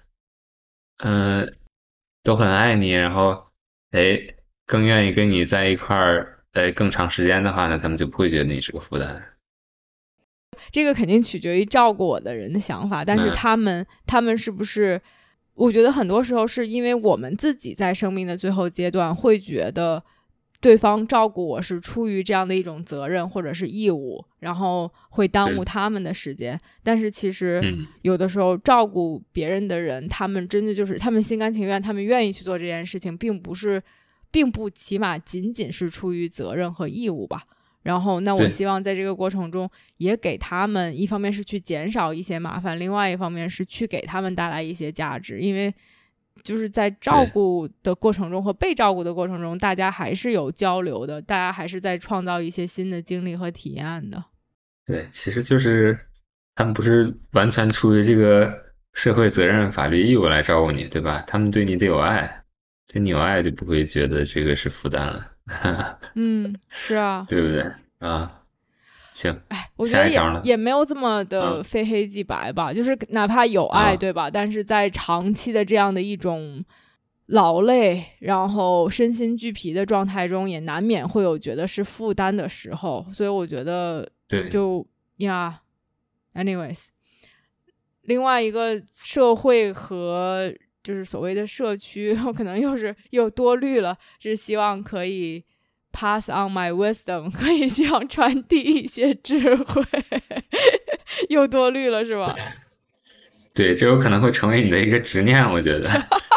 都很爱你，然后，哎，更愿意跟你在一块儿，哎，更长时间的话呢，他们就不会觉得你是个负担。 这个肯定取决于照顾我的人的想法，但是他们是不是？我觉得很多时候是因为我们自己在生命的最后阶段会觉得对方照顾我是出于这样的一种责任或者是义务，然后会耽误他们的时间。但是其实有的时候照顾别人的人，他们真的就是他们心甘情愿，他们愿意去做这件事情，并不起码仅仅是出于责任和义务吧。然后那我希望在这个过程中也给他们，一方面是去减少一些麻烦，另外一方面是去给他们带来一些价值，因为就是在照顾的过程中和被照顾的过程中，大家还是有交流的，大家还是在创造一些新的经历和体验的。 对，其实就是他们不是完全出于这个社会责任、法律义务来照顾你，对吧？他们对你得有爱，对你有爱就不会觉得这个是负担了。 是啊， 对不对啊？行， 我觉得下一条呢？ 也没有这么的非黑即白吧，就是哪怕有爱，对吧？但是在长期的这样的一种劳累，然后身心俱疲的状态中，也难免会有觉得是负担的时候。所以我觉得，就呀 ，anyways， 另外一个社会和就是所谓的社区，我可能又多虑了，是希望可以pass on my wisdom， 可以希望传递一些智慧，又多虑了是吧？ 对，这有可能会成为你的一个执念，我觉得。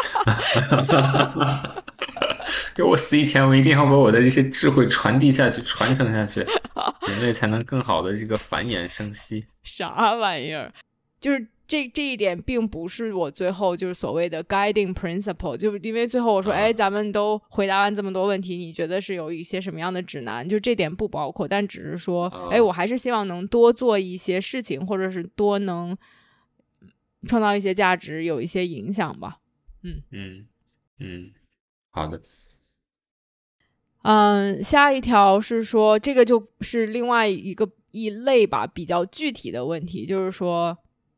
就我死以前，我一定要把我的这些智慧传递下去，传承下去，人类才能更好的这个繁衍生息。 啥玩意儿？就是这一点并不是我最后就是所谓的 guiding principle， 就因为最后我说，哎，咱们都回答完这么多问题，你觉得是有一些什么样的指南？就这点不包括，但只是说，哎，我还是希望能多做一些事情，或者是多能创造一些价值，有一些影响吧。 好的。 下一条是说，这个就是另外一类吧，比较具体的问题，就是说，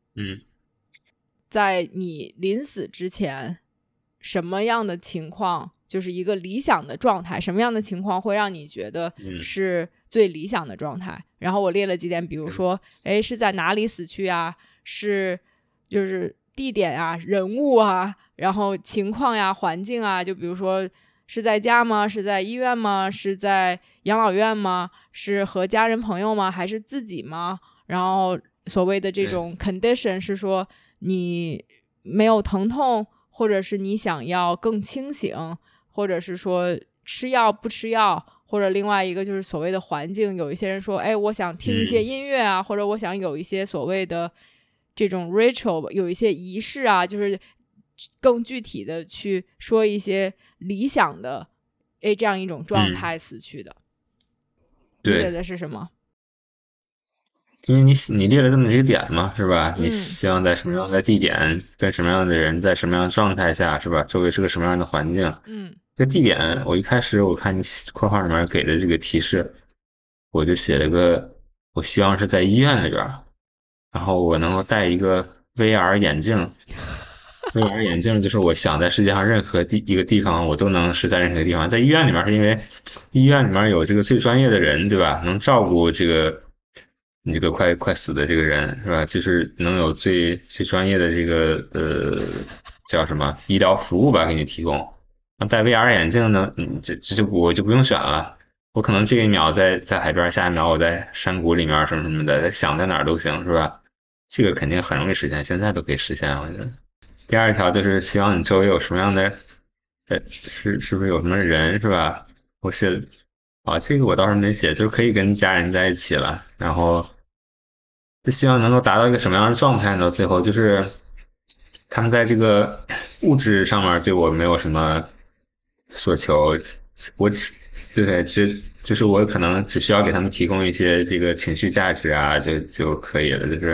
在你临死之前，什么样的情况就是一个理想的状态？什么样的情况会让你觉得是最理想的状态？然后我列了几点，比如说，哎，是在哪里死去啊？是就是地点啊、人物啊，然后情况呀、环境啊，就比如说是在家吗？是在医院吗？是在养老院吗？是和家人朋友吗？还是自己吗？然后所谓的这种 condition 是说你没有疼痛，或者是你想要更清醒，或者是说吃药不吃药，或者另外一个就是所谓的环境，有一些人说，哎，我想听一些音乐啊，或者我想有一些所谓的这种 ritual， 有一些仪式啊，就是更具体的去说一些理想的这样一种状态死去的。你觉得是什么？ 因为你列了这么几个点嘛，是吧？你希望在什么样的地点，跟什么样的人，在什么样的状态下，是吧？周围是个什么样的环境？这地点，我一开始我看你括号里面给的这个提示，我就写了个，我希望是在医院里边，然后我能够戴一个 VR 眼镜。VR 眼镜就是我想在世界上任何一个地方，我都能是在任何地方。在医院里面，是因为医院里面有这个最专业的人，对吧？能照顾这个你这个快死的这个人，是吧？就是能有最专业的这个叫什么医疗服务吧，给你提供。那戴 VR 眼镜呢，我就不用选了。我可能这一秒在海边，下一秒我在山谷里面什么什么的，想在哪儿都行，是吧？这个肯定很容易实现，现在都可以实现，我觉得。第二条就是希望你周围有什么样的，是不是有什么人是吧？我写这个我倒是没写，就是可以跟家人在一起了，然后就希望能够达到一个什么样的状态呢？最后就是他们在这个物质上面对我没有什么所求，我就是我可能只需要给他们提供一些这个情绪价值啊，就可以了，就是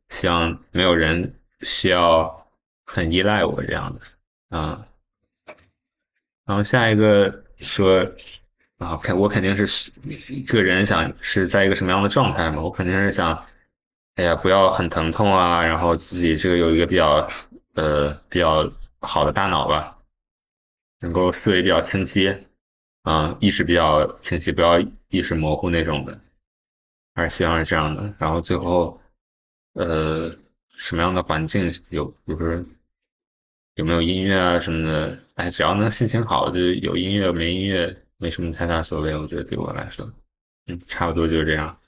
希望没有人需要很依赖我这样的。啊，然后下一个说啊，我肯定是这个人想是在一个什么样的状态嘛？我肯定是想，哎呀，不要很疼痛啊，然后自己这个有一个比较好的大脑吧，能够思维比较清晰，意识比较清晰，不要意识模糊那种的，还是希望是这样的。然后最后，呃，什么样的环境有，比如说有没有音乐啊什么的，哎，只要能心情好，就有音乐没音乐没什么太大所谓，我觉得对我来说，差不多就是这样。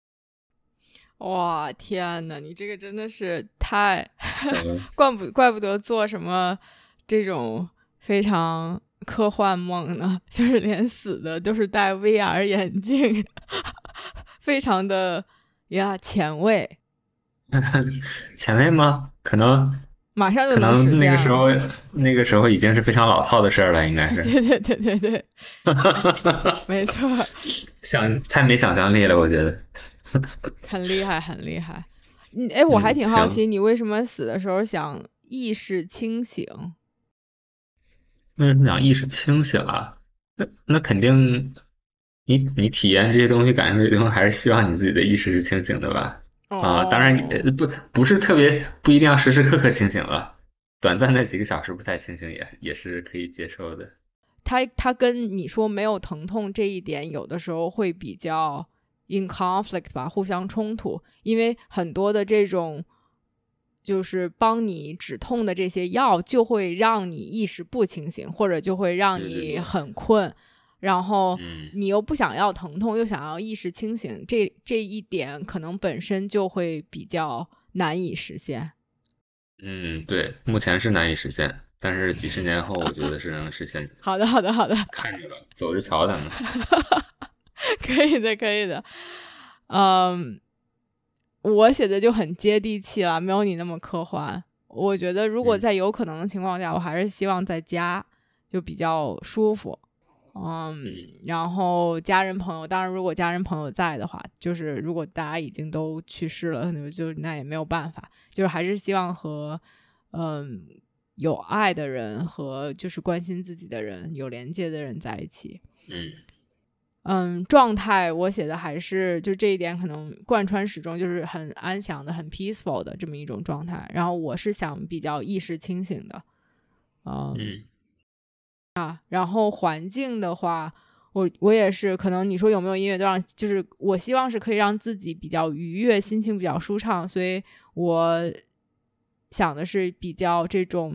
哇，天呐，你这个真的是太嗯， 怪不得做什么这种非常科幻梦呢，就是连死的都是戴 VR 眼镜，非常的呀前卫， 前卫吗？可能马上就可能实能那现了。 个时候那个时候已经是非常老套的事儿了，应该是。 对对对对对，没错， 太没想象力了，我觉得。 很厉害很厉害。哎，我还挺好行， 奇，你为什么死的时候想意识清醒？ 为什么讲意识清醒啊？那肯定你体验这些东西，感受这些东西，还是希望你自己的意识是清醒的吧？啊，当然哦， 不是特别不一定要时时刻刻清醒了，短暂的几个小时不太清醒也是可以接受的。 他跟你说没有疼痛这一点，有的时候会比较 in conflict 吧，互相冲突，因为很多的这种就是帮你止痛的这些药，就会让你意识不清醒，或者就会让你对对对， 很困，然后嗯你又不想要疼痛，又想要意识清醒，这一点可能本身就会比较难以实现。 对，目前是难以实现，但是几十年后，我觉得是能实现的。 好的，好的，好的， 看着吧，走着瞧他们。 可以的，可以的。嗯，我写的就很接地气了，没有你那么科幻。我觉得如果嗯在有可能的情况下，我还是希望在家就比较舒服。 嗯然后家人朋友，当然如果家人朋友在的话，就是如果大家已经都去世了，就那也没有办法，就是还是希望和有爱的人和就是关心自己的人、有连接的人在一起。 嗯状态我写的还是就这一点可能贯穿始终，就是很安详的、很 peaceful 的这么一种状态。然后我是想比较意识清醒的， 嗯然后环境的话，我也是，可能你说有没有音乐都让，就是我希望是可以让自己比较愉悦，心情比较舒畅，所以我想的是比较这种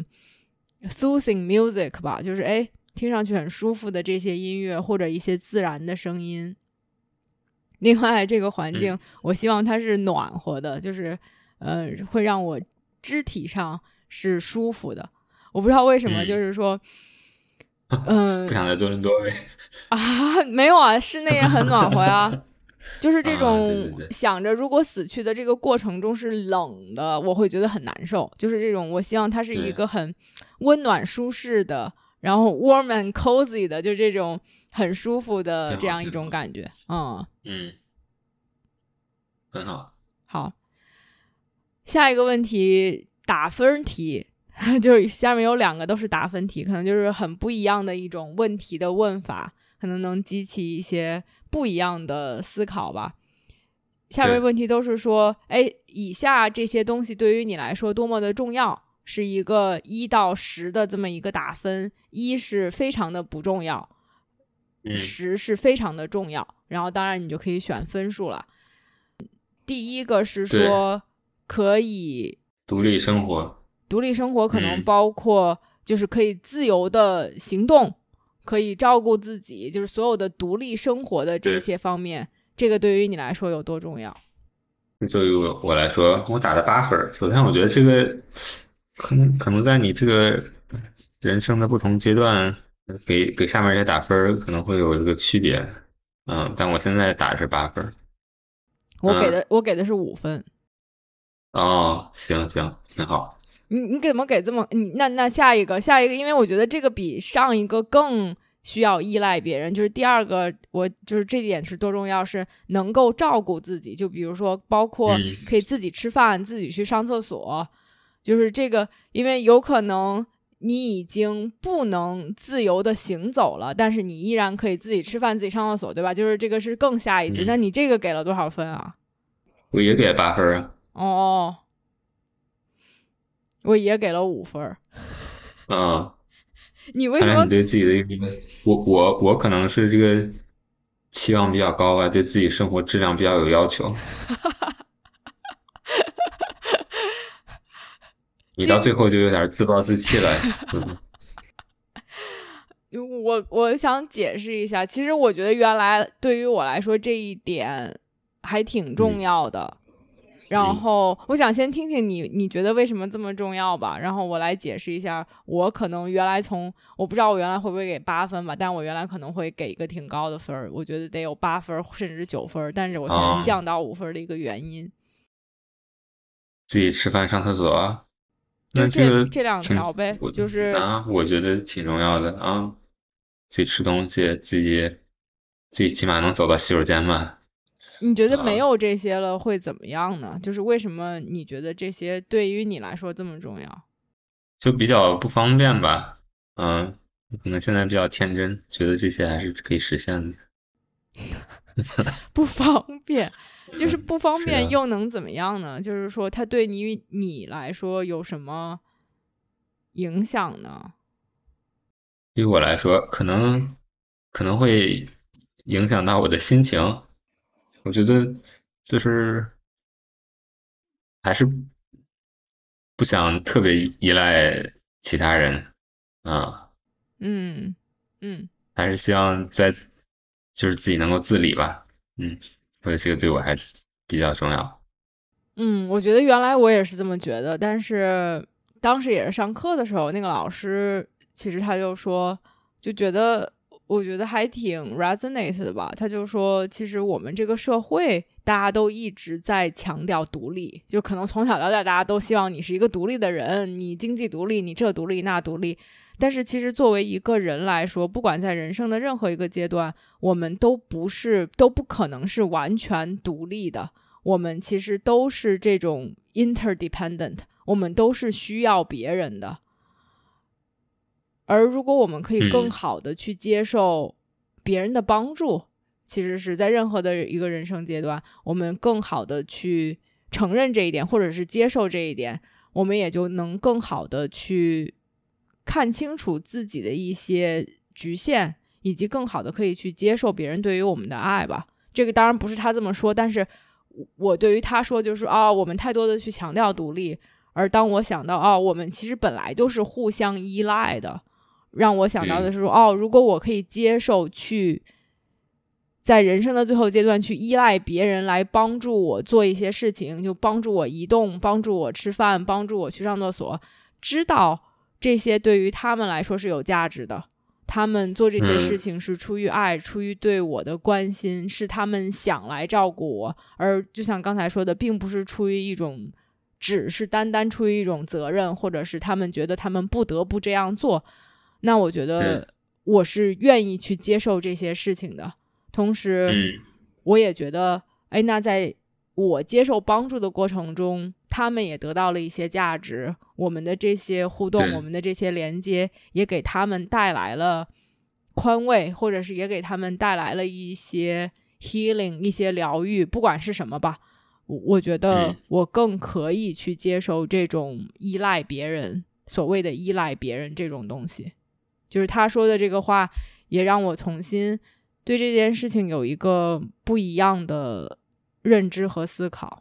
soothing music 吧，就是听上去很舒服的这些音乐或者一些自然的声音。另外，这个环境嗯我希望它是暖和的，就是会让我肢体上是舒服的。我不知道为什么，就嗯， 是说。 不想在多伦多呗。 没有啊，室内也很暖和呀。就是这啊，对种对对， 想着，如果死去的这个过程中是冷的，我会觉得很难受。就是这种，我希望它是一对， 个很温暖舒适的，然后 warm and cozy 的，就这种很舒服的挺这样一好挺好。 种感觉。 嗯，很好。 好，下一个问题打分题，就是下面有2个都是打分题，可能就是很不一样的一种问题的问法，可能能激起一些不一样的思考吧。下面对， 问题都是说，以下这些东西对于你来说多么的重要，是一个1到10的这么一个打分，1是非常的不重要嗯， ，10是非常的重要，然后当然你就可以选分数了。第一个是对， 说可以独立生活。 独立生活，可能嗯， 包括就是可以自由的行动，可以照顾自己，就是所有的独立生活的这对。 些方面，这个对于你来说有多重要？ 对于我来说，我打了8分。首先，我觉得这个可能在你这个人生的不同阶段，给下面人打分可能会有一个区别。但我现在打的是8分。嗯， 我给的是5分。 哦，行行，挺好。 你怎么给这么那下一个，因为我觉得这个比上一个更需要依赖别人，就是第二个，我就是这点是多重要，是能够照顾自己，就比如说包括可以自己吃饭，自己去上厕所，就是这个，因为有可能你已经不能自由的行走了，但是你依然可以自己吃饭，自己上厕所，对吧？就是这个是更下一级。那你这个给了多少分啊？ 我也给8分啊。 哦，我也给了5分。你为什么？ 看来你对自己的一个，我可能是这个期望比较高吧，对自己生活质量比较有要求。你到最后就有点自暴自弃了。 我想解释一下，其实我觉得原来对于我来说这一点还挺重要的。然后我想先听听你觉得为什么这么重要吧，然后我来解释一下。我可能原来我不知道我原来会不会给8分吧，但我原来可能会给一个挺高的分，我觉得得有8分甚至9分，但是我现在降到5分的一个原因。 自己吃饭上厕所啊，那就这个这2条呗，就是我觉得挺重要的啊。自己吃东西，自己起码能走到洗手间吧。 你觉得没有这些了会怎么样呢？就是为什么你觉得这些对于你来说这么重要？ 就比较不方便吧。可能现在比较天真，觉得这些还是可以实现的。 不方便，就是不方是便又能怎么样呢？就是说它对你来说有什么影响呢？ 对于我来说，可能会影响到我的心情。我觉得就是还是不想特别依赖其他人啊。 嗯嗯还是希望就是自己能够自理吧。所以这个对我还比较重要。 我觉得原来我也是这么觉得，但是当时也是上课的时候，那个老师其实他就说，就觉得我觉得还挺 resonate 的吧。他就说，其实我们这个社会大家都一直在强调独立，就可能从小到大大家都希望你是一个独立的人，你经济独立，你这独立那独立。但是其实作为一个人来说，不管在人生的任何一个阶段，我们都不可能是完全独立的。我们其实都是这种 interdependent， 我们都是需要别人的。而如果我们可以更好的去接受别人的帮助，其实是在任何的一个人生阶段，我们更好的去承认这一点，或者是接受这一点，我们也就能更好的去看清楚自己的一些局限，以及更好的可以去接受别人对于我们的爱吧。这个当然不是他这么说，但是我对于他说就是我们太多的去强调独立，而当我想到我们其实本来就是互相依赖的，让我想到的是说如果我可以接受去在人生的最后阶段去依赖别人来帮助我做一些事情，就帮助我移动，帮助我吃饭，帮助我去上厕所，知道这些对于他们来说是有价值的，他们做这些事情是出于爱，出于对我的关心，是他们想来照顾我，而就像刚才说的，并不是出于一种只是单单出于一种责任，或者是他们觉得他们不得不这样做。那我觉得我是愿意去接受这些事情的。同时我也觉得那在我接受帮助的过程中，他们也得到了一些价值，我们的这些互动，我们的这些连接也给他们带来了宽慰，或者是也给他们带来了一些 healing， 一些疗愈，不管是什么吧。我觉得我更可以去接受这种依赖别人，所谓的依赖别人这种东西。就是他说的这个话也让我重新对这件事情有一个不一样的认知和思考。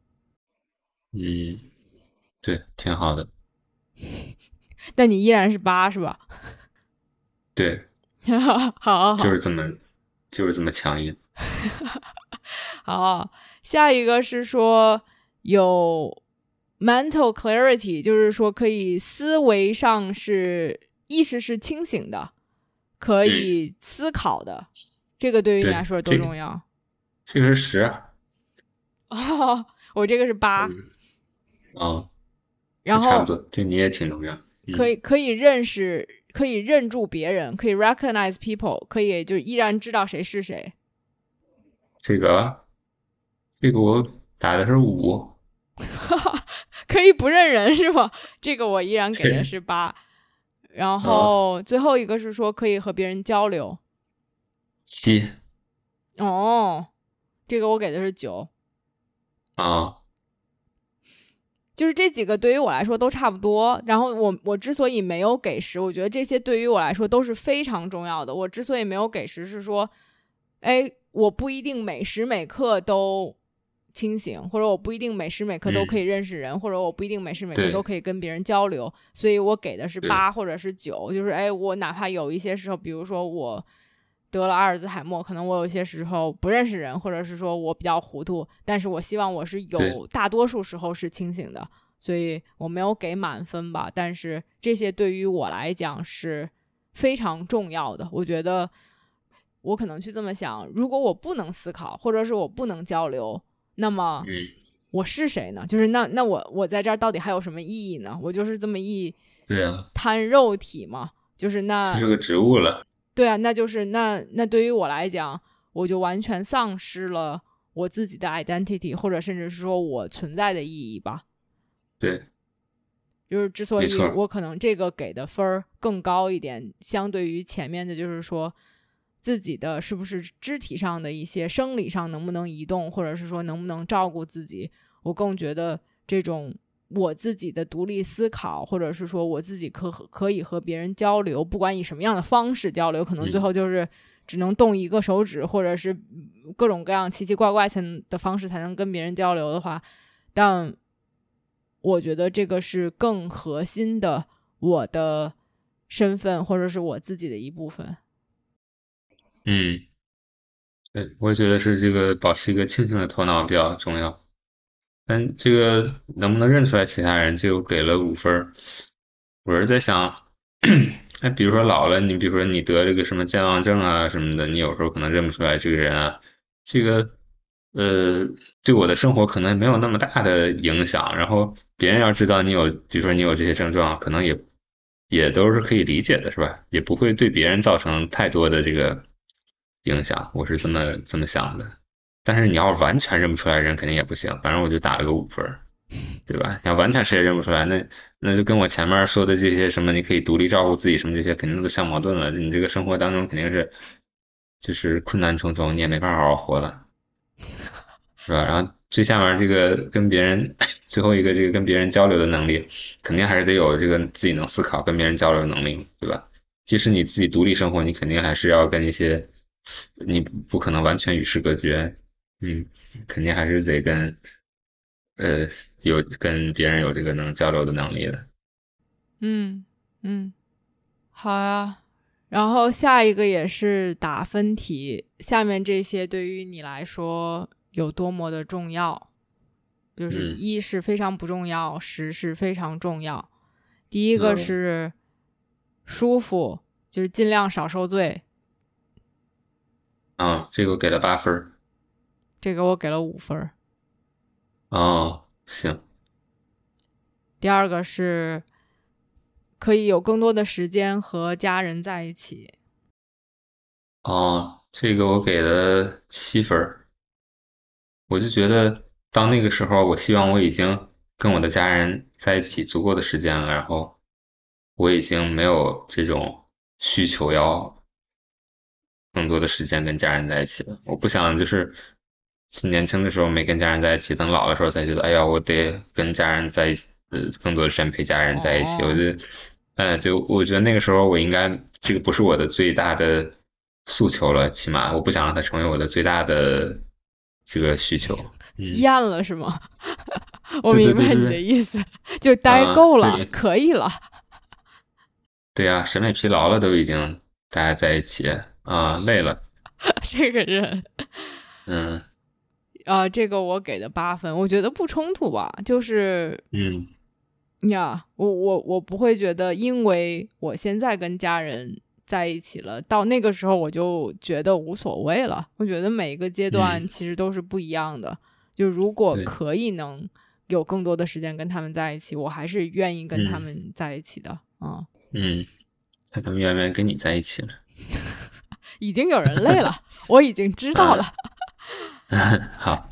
对，挺好的。 但你依然是8是吧？ 对， 好， 就是这么强硬。 好，下一个是说有 mental clarity， 就是说可以思维上是意识是清醒的，可以思考的。这个对于你来说多重要？ 这个是10。 我这个是8。 然后差不多，对你也挺重要。 可以认识， 可以认住别人，可以 recognize people， 可以就依然知道谁是谁。 这个我打的是5， 可以不认人是吗？这个我依然给的是8。然后最后一个是说可以和别人交流 7。 哦，这个我给的是9。就是这几个对于我来说都差不多，然后我之所以没有给10，我觉得这些对于我来说都是非常重要的。我之所以没有给10是说，我不一定每时每刻都清醒，或者我不一定每时每刻都可以认识人，或者我不一定每时每刻都可以跟别人交流，所以我给的是8或者是9。就是我哪怕有一些时候，比如说我得了阿尔兹海默，可能我有些时候不认识人，或者是说我比较糊涂，但是我希望我是有大多数时候是清醒的，所以我没有给满分吧。但是这些对于我来讲是非常重要的。我觉得我可能去这么想，如果我不能思考，或者是我不能交流，那么我是谁呢？就是那我在这儿到底还有什么意义呢？我就是这么一滩肉体嘛，就是就是个植物了。 对啊，那就是那对于我来讲，我就完全丧失了我自己的 identity， 或者甚至是说我存在的意义吧。 对， 就是之所以我可能这个给的分更高一点，相对于前面的，就是说自己的是不是肢体上的一些生理上能不能移动，或者是说能不能照顾自己，我更觉得这种我自己的独立思考，或者是说我自己可以和别人交流，不管以什么样的方式交流，可能最后就是只能动一个手指，或者是各种各样奇奇怪怪的方式才能跟别人交流的话，但我觉得这个是更核心的我的身份，或者是我自己的一部分。 对，我也觉得是这个保持一个清醒的头脑比较重要。但这个能不能认出来其他人，这个我给了5分。我是在想，比如说老了，你比如说你得这个什么健忘症啊什么的，你有时候可能认不出来这个人啊，这个对我的生活可能没有那么大的影响。然后别人要知道你有，比如说你有这些症状，可能也都是可以理解的，是吧？也不会对别人造成太多的这个影响。我是这么想的。但是你要完全认不出来人，肯定也不行。反正我就打了个5分，对吧？要完全谁也认不出来，那就跟我前面说的这些什么，你可以独立照顾自己什么这些，肯定都相矛盾了。你这个生活当中肯定是就是困难重重，你也没法好好活了，是吧？然后最下面这个跟别人最后一个这个跟别人交流的能力，肯定还是得有这个自己能思考、跟别人交流的能力，对吧？即使你自己独立生活，你肯定还是要跟一些，你不可能完全与世隔绝。肯定还是得跟别人有这个能交流的能力的。 好啊。然后下一个也是打分题，下面这些对于你来说有多么的重要？就是1是非常不重要，10是非常重要。第一个是舒服，就是尽量少受罪。 这个我给了8分。 这个我给了5分。 行。 第二个是可以有更多的时间和家人在一起。 这个我给了7分。我就觉得到那个时候，我希望我已经跟我的家人在一起足够的时间了，然后我已经没有这种需求要更多的时间跟家人在一起了。我不想就是年轻的时候没跟家人在一起，等老的时候才觉得，哎呀，我得跟家人在一起，更多的时间陪家人在一起。我觉得，就我觉得那个时候我应该，这个不是我的最大的诉求了，起码我不想让它成为我的最大的这个需求。 厌了是吗？我明白你的意思，就待够了，可以了。 对啊，审美疲劳了，都已经大家在一起累了。 这个人，这个我给的8分，我觉得不冲突吧，就是我不会觉得，因为我现在跟家人在一起了，到那个时候我就觉得无所谓了。我觉得每一个阶段其实都是不一样的，就如果可以能有更多的时间跟他们在一起，我还是愿意跟他们在一起的。 看他们愿不愿意跟你在一起了。 已经有人累了，我已经知道了。 好，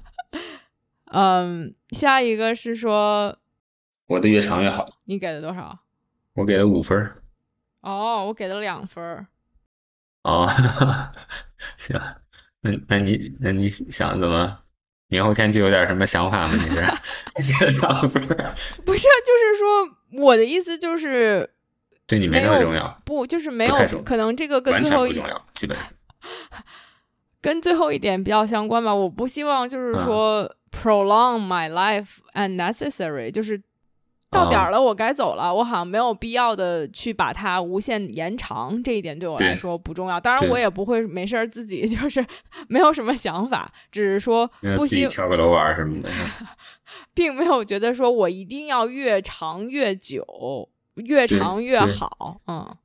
下一个是说我的越长越好。 你给的多少？ 我给了5分。 哦，我给了2分。 哦，行，那你想怎么？明后天就有点什么想法吗？你是给了2分？ 不是，就是说我的意思就是对你没那么重要， 不就是没有可能这个跟完最后全不重要，基本上跟最后一点比较相关吧。我不希望就是说、prolong my life unnecessary， 就是到点了我该走了，我好像没有必要的去把它无限延长，这一点对我来说不重要。当然我也不会没事自己就是没有什么想法，只是说不自己跳个楼玩什么的， 并没有觉得说我一定要越长越久，越长越好。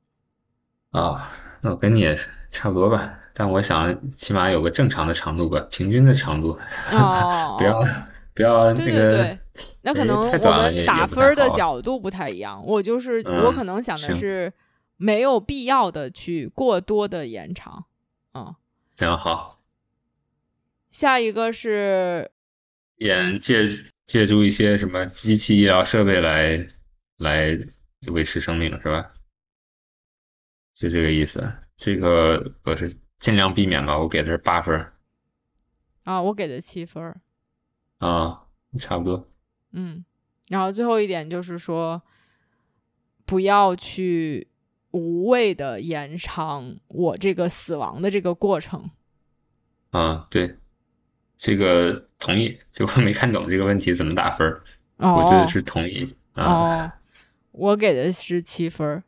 那我跟你也差不多吧，但我想起码有个正常的长度吧，平均的长度。不要那个。 对，那可能我们打分的角度不太一样。我可能想的是没有必要的去过多的延长。 这样好。 下一个是借助一些什么机器医疗设备来维持生命，是吧？就这个意思。这个我是尽量避免吧，我给的是8分。 我给的7分。 差不多。 然后最后一点就是说，不要去无谓的延长我这个死亡的这个过程。 对，这个同意。就我没看懂这个问题怎么打分，我觉得是同意。 我给的是7分。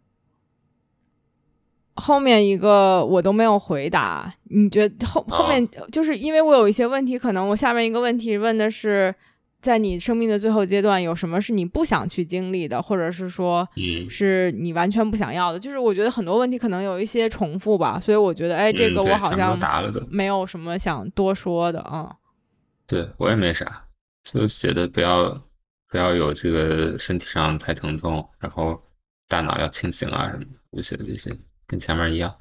后面一个我都没有回答，你觉得后面就是因为我有一些问题，可能我下面一个问题问的是，在你生命的最后阶段，有什么是你不想去经历的，或者是说是你完全不想要的？就是我觉得很多问题可能有一些重复吧，所以我觉得这个我好像没有什么想多说的啊。 对，我也没啥，就写的不要有这个身体上太疼痛，然后大脑要清醒啊什么的，我写的这些跟前面一样。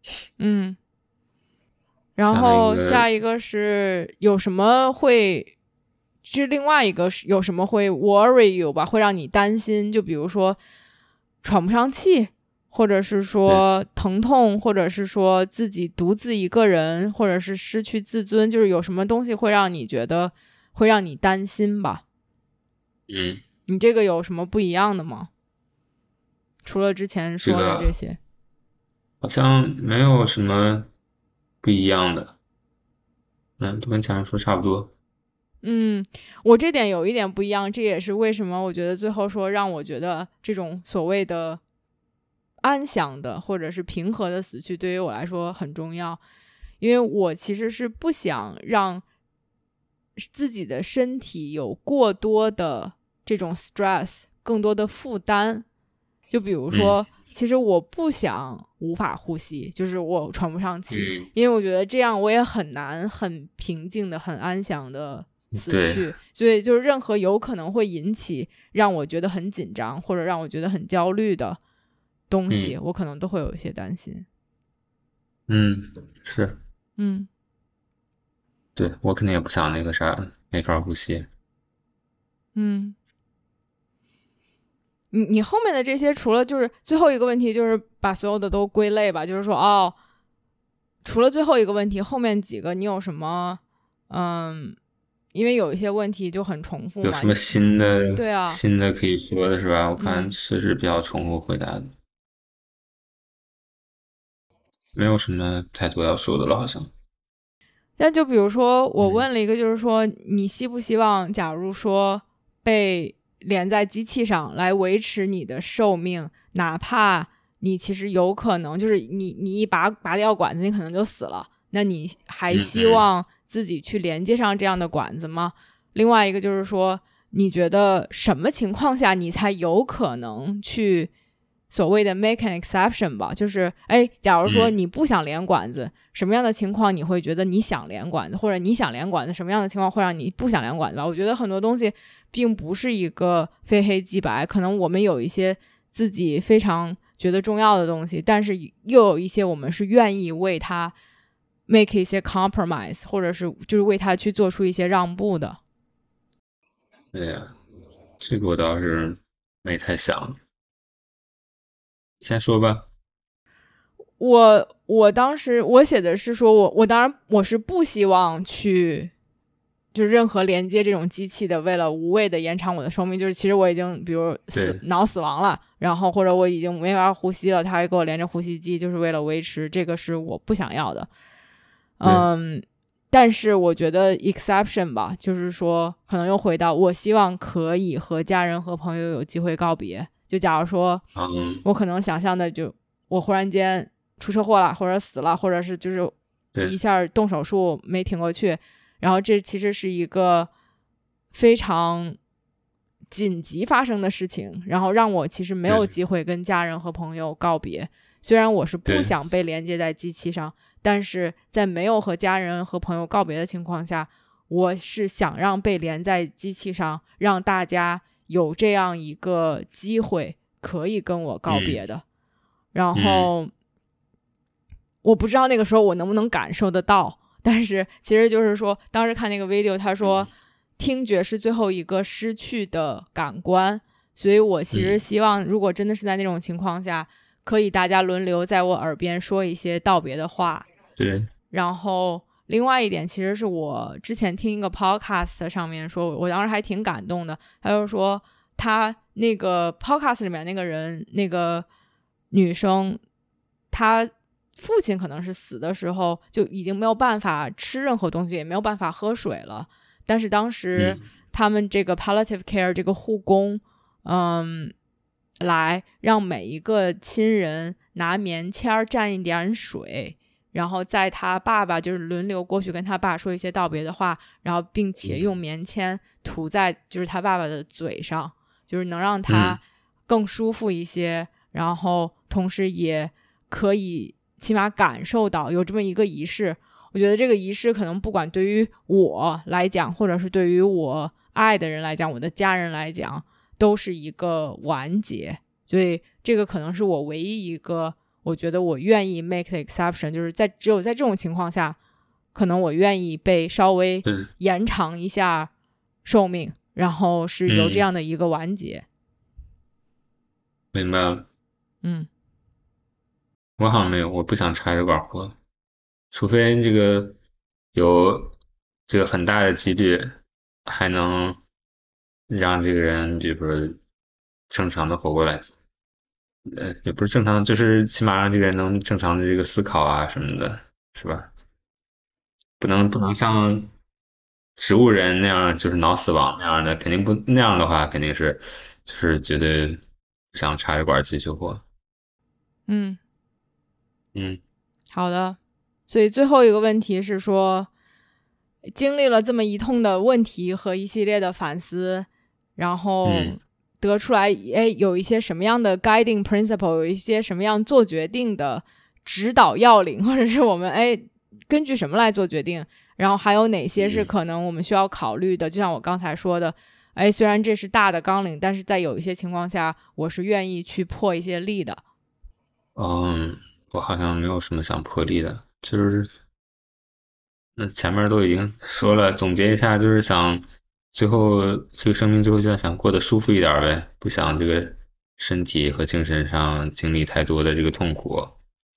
然后下一个是有什么会，是另外一个是有什么会 worry you 吧，会让你担心，就比如说喘不上气，或者是说疼痛，或者是说自己独自一个人，或者是失去自尊，就是有什么东西会让你觉得会让你担心吧。你这个有什么不一样的吗？除了之前说的这些， 好像没有什么不一样的，都跟前面说差不多。 我这点有一点不一样，这也是为什么我觉得最后说让我觉得这种所谓的安详的或者是平和的死去对于我来说很重要，因为我其实是不想让自己的身体有过多的这种 stress， 更多的负担。就比如说其实我不想无法呼吸，就是我喘不上气，因为我觉得这样我也很难很平静的很安详的死去，所以就是任何有可能会引起让我觉得很紧张或者让我觉得很焦虑的东西，我可能都会有一些担心。 是。对，我肯定也不想那个啥没法呼吸。 你后面的这些除了就是最后一个问题就是把所有的都归类吧，就是说除了最后一个问题，后面几个你有什么因为有一些问题就很重复嘛， 有什么新的对啊新的可以说的是吧？我看确实比较重复回答的，没有什么太多要说的了好像。 但就比如说我问了一个，就是说你希不希望假如说被连在机器上来维持你的寿命，哪怕你其实有可能就是你一拔掉管子你可能就死了，那你还希望自己去连接上这样的管子吗？另外一个就是说你觉得什么情况下你才有可能去所谓的 make an exception 吧，就是假如说你不想连管子，什么样的情况你会觉得你想连管子，或者你想连管子，什么样的情况会让你不想连管子吧？我觉得很多东西并不是一个非黑即白，可能我们有一些自己非常觉得重要的东西，但是又有一些我们是愿意为他 make 一些 compromise， 或者是就是为他去做出一些让步的。 对呀，这个我倒是没太想。先说吧。 我当时我写的是说我当然我是不希望去就是任何连接这种机器的，为了无谓的延长我的寿命，就是其实我已经比如脑死亡了，然后或者我已经没法呼吸了，他还给我连着呼吸机，就是为了维持，这个是我不想要的。但是我觉得 exception 吧，就是说可能又回到我希望可以和家人和朋友有机会告别。就假如说我可能想象的就我忽然间出车祸了，或者死了，或者是就是一下动手术没挺过去，然后这其实是一个非常紧急发生的事情，然后让我其实没有机会跟家人和朋友告别。虽然我是不想被连接在机器上，但是在没有和家人和朋友告别的情况下，我是想让被连在机器上，让大家有这样一个机会可以跟我告别的。然后我不知道那个时候我能不能感受得到，但是其实就是说当时看那个 video 他说听觉是最后一个失去的感官，所以我其实希望如果真的是在那种情况下，可以大家轮流在我耳边说一些道别的话。 对。 然后另外一点其实是我之前听一个 podcast 上面说，我当时还挺感动的，他就说他那个 podcast 里面那个人，那个女生，她父亲可能是死的时候就已经没有办法吃任何东西，也没有办法喝水了，但是当时他们这个 palliative care 这个护工来让每一个亲人拿棉签蘸一点水，然后在他爸爸就是轮流过去跟他爸说一些道别的话，然后并且用棉签涂在就是他爸爸的嘴上，就是能让他更舒服一些，然后同时也可以起码感受到有这么一个仪式。我觉得这个仪式可能不管对于我来讲，或者是对于我爱的人来讲，我的家人来讲，都是一个完结。所以这个可能是我唯一一个我觉得我愿意 make the exception， 就是只有在这种情况下，可能我愿意被稍微延长一下寿命，然后是有这样的一个完结。 明白了。我好像没有，我不想插这管活，除非这个有这个很大的几率还能让这个人比如说正常的活过来，也不是正常，就是起码让这个人能正常的这个思考啊什么的，是吧？不能像植物人那样就是脑死亡那样的，肯定不那样的话肯定是就是绝对不想插着管继续活。 好的。所以最后一个问题是说，经历了这么一通的问题和一系列的反思，然后得出来有一些什么样的 guiding principle， 有一些什么样做决定的指导要领，或者是我们根据什么来做决定，然后还有哪些是可能我们需要考虑的，就像我刚才说的，虽然这是大的纲领，但是在有一些情况下我是愿意去破一些例的。 我好像没有什么想破例的，就是那前面都已经说了，总结一下，就是想最后这个生命最后就想过得舒服一点呗，不想这个身体和精神上经历太多的这个痛苦。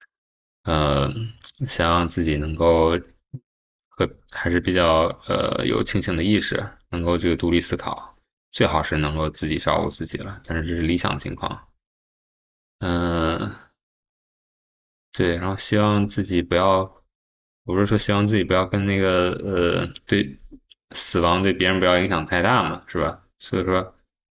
希望自己能够还是比较有清醒的意识，能够这个独立思考，最好是能够自己照顾自己了，但是这是理想情况。对，然后希望自己不要，我不是说希望自己不要跟那个对死亡对别人不要影响太大嘛，是吧？所以说，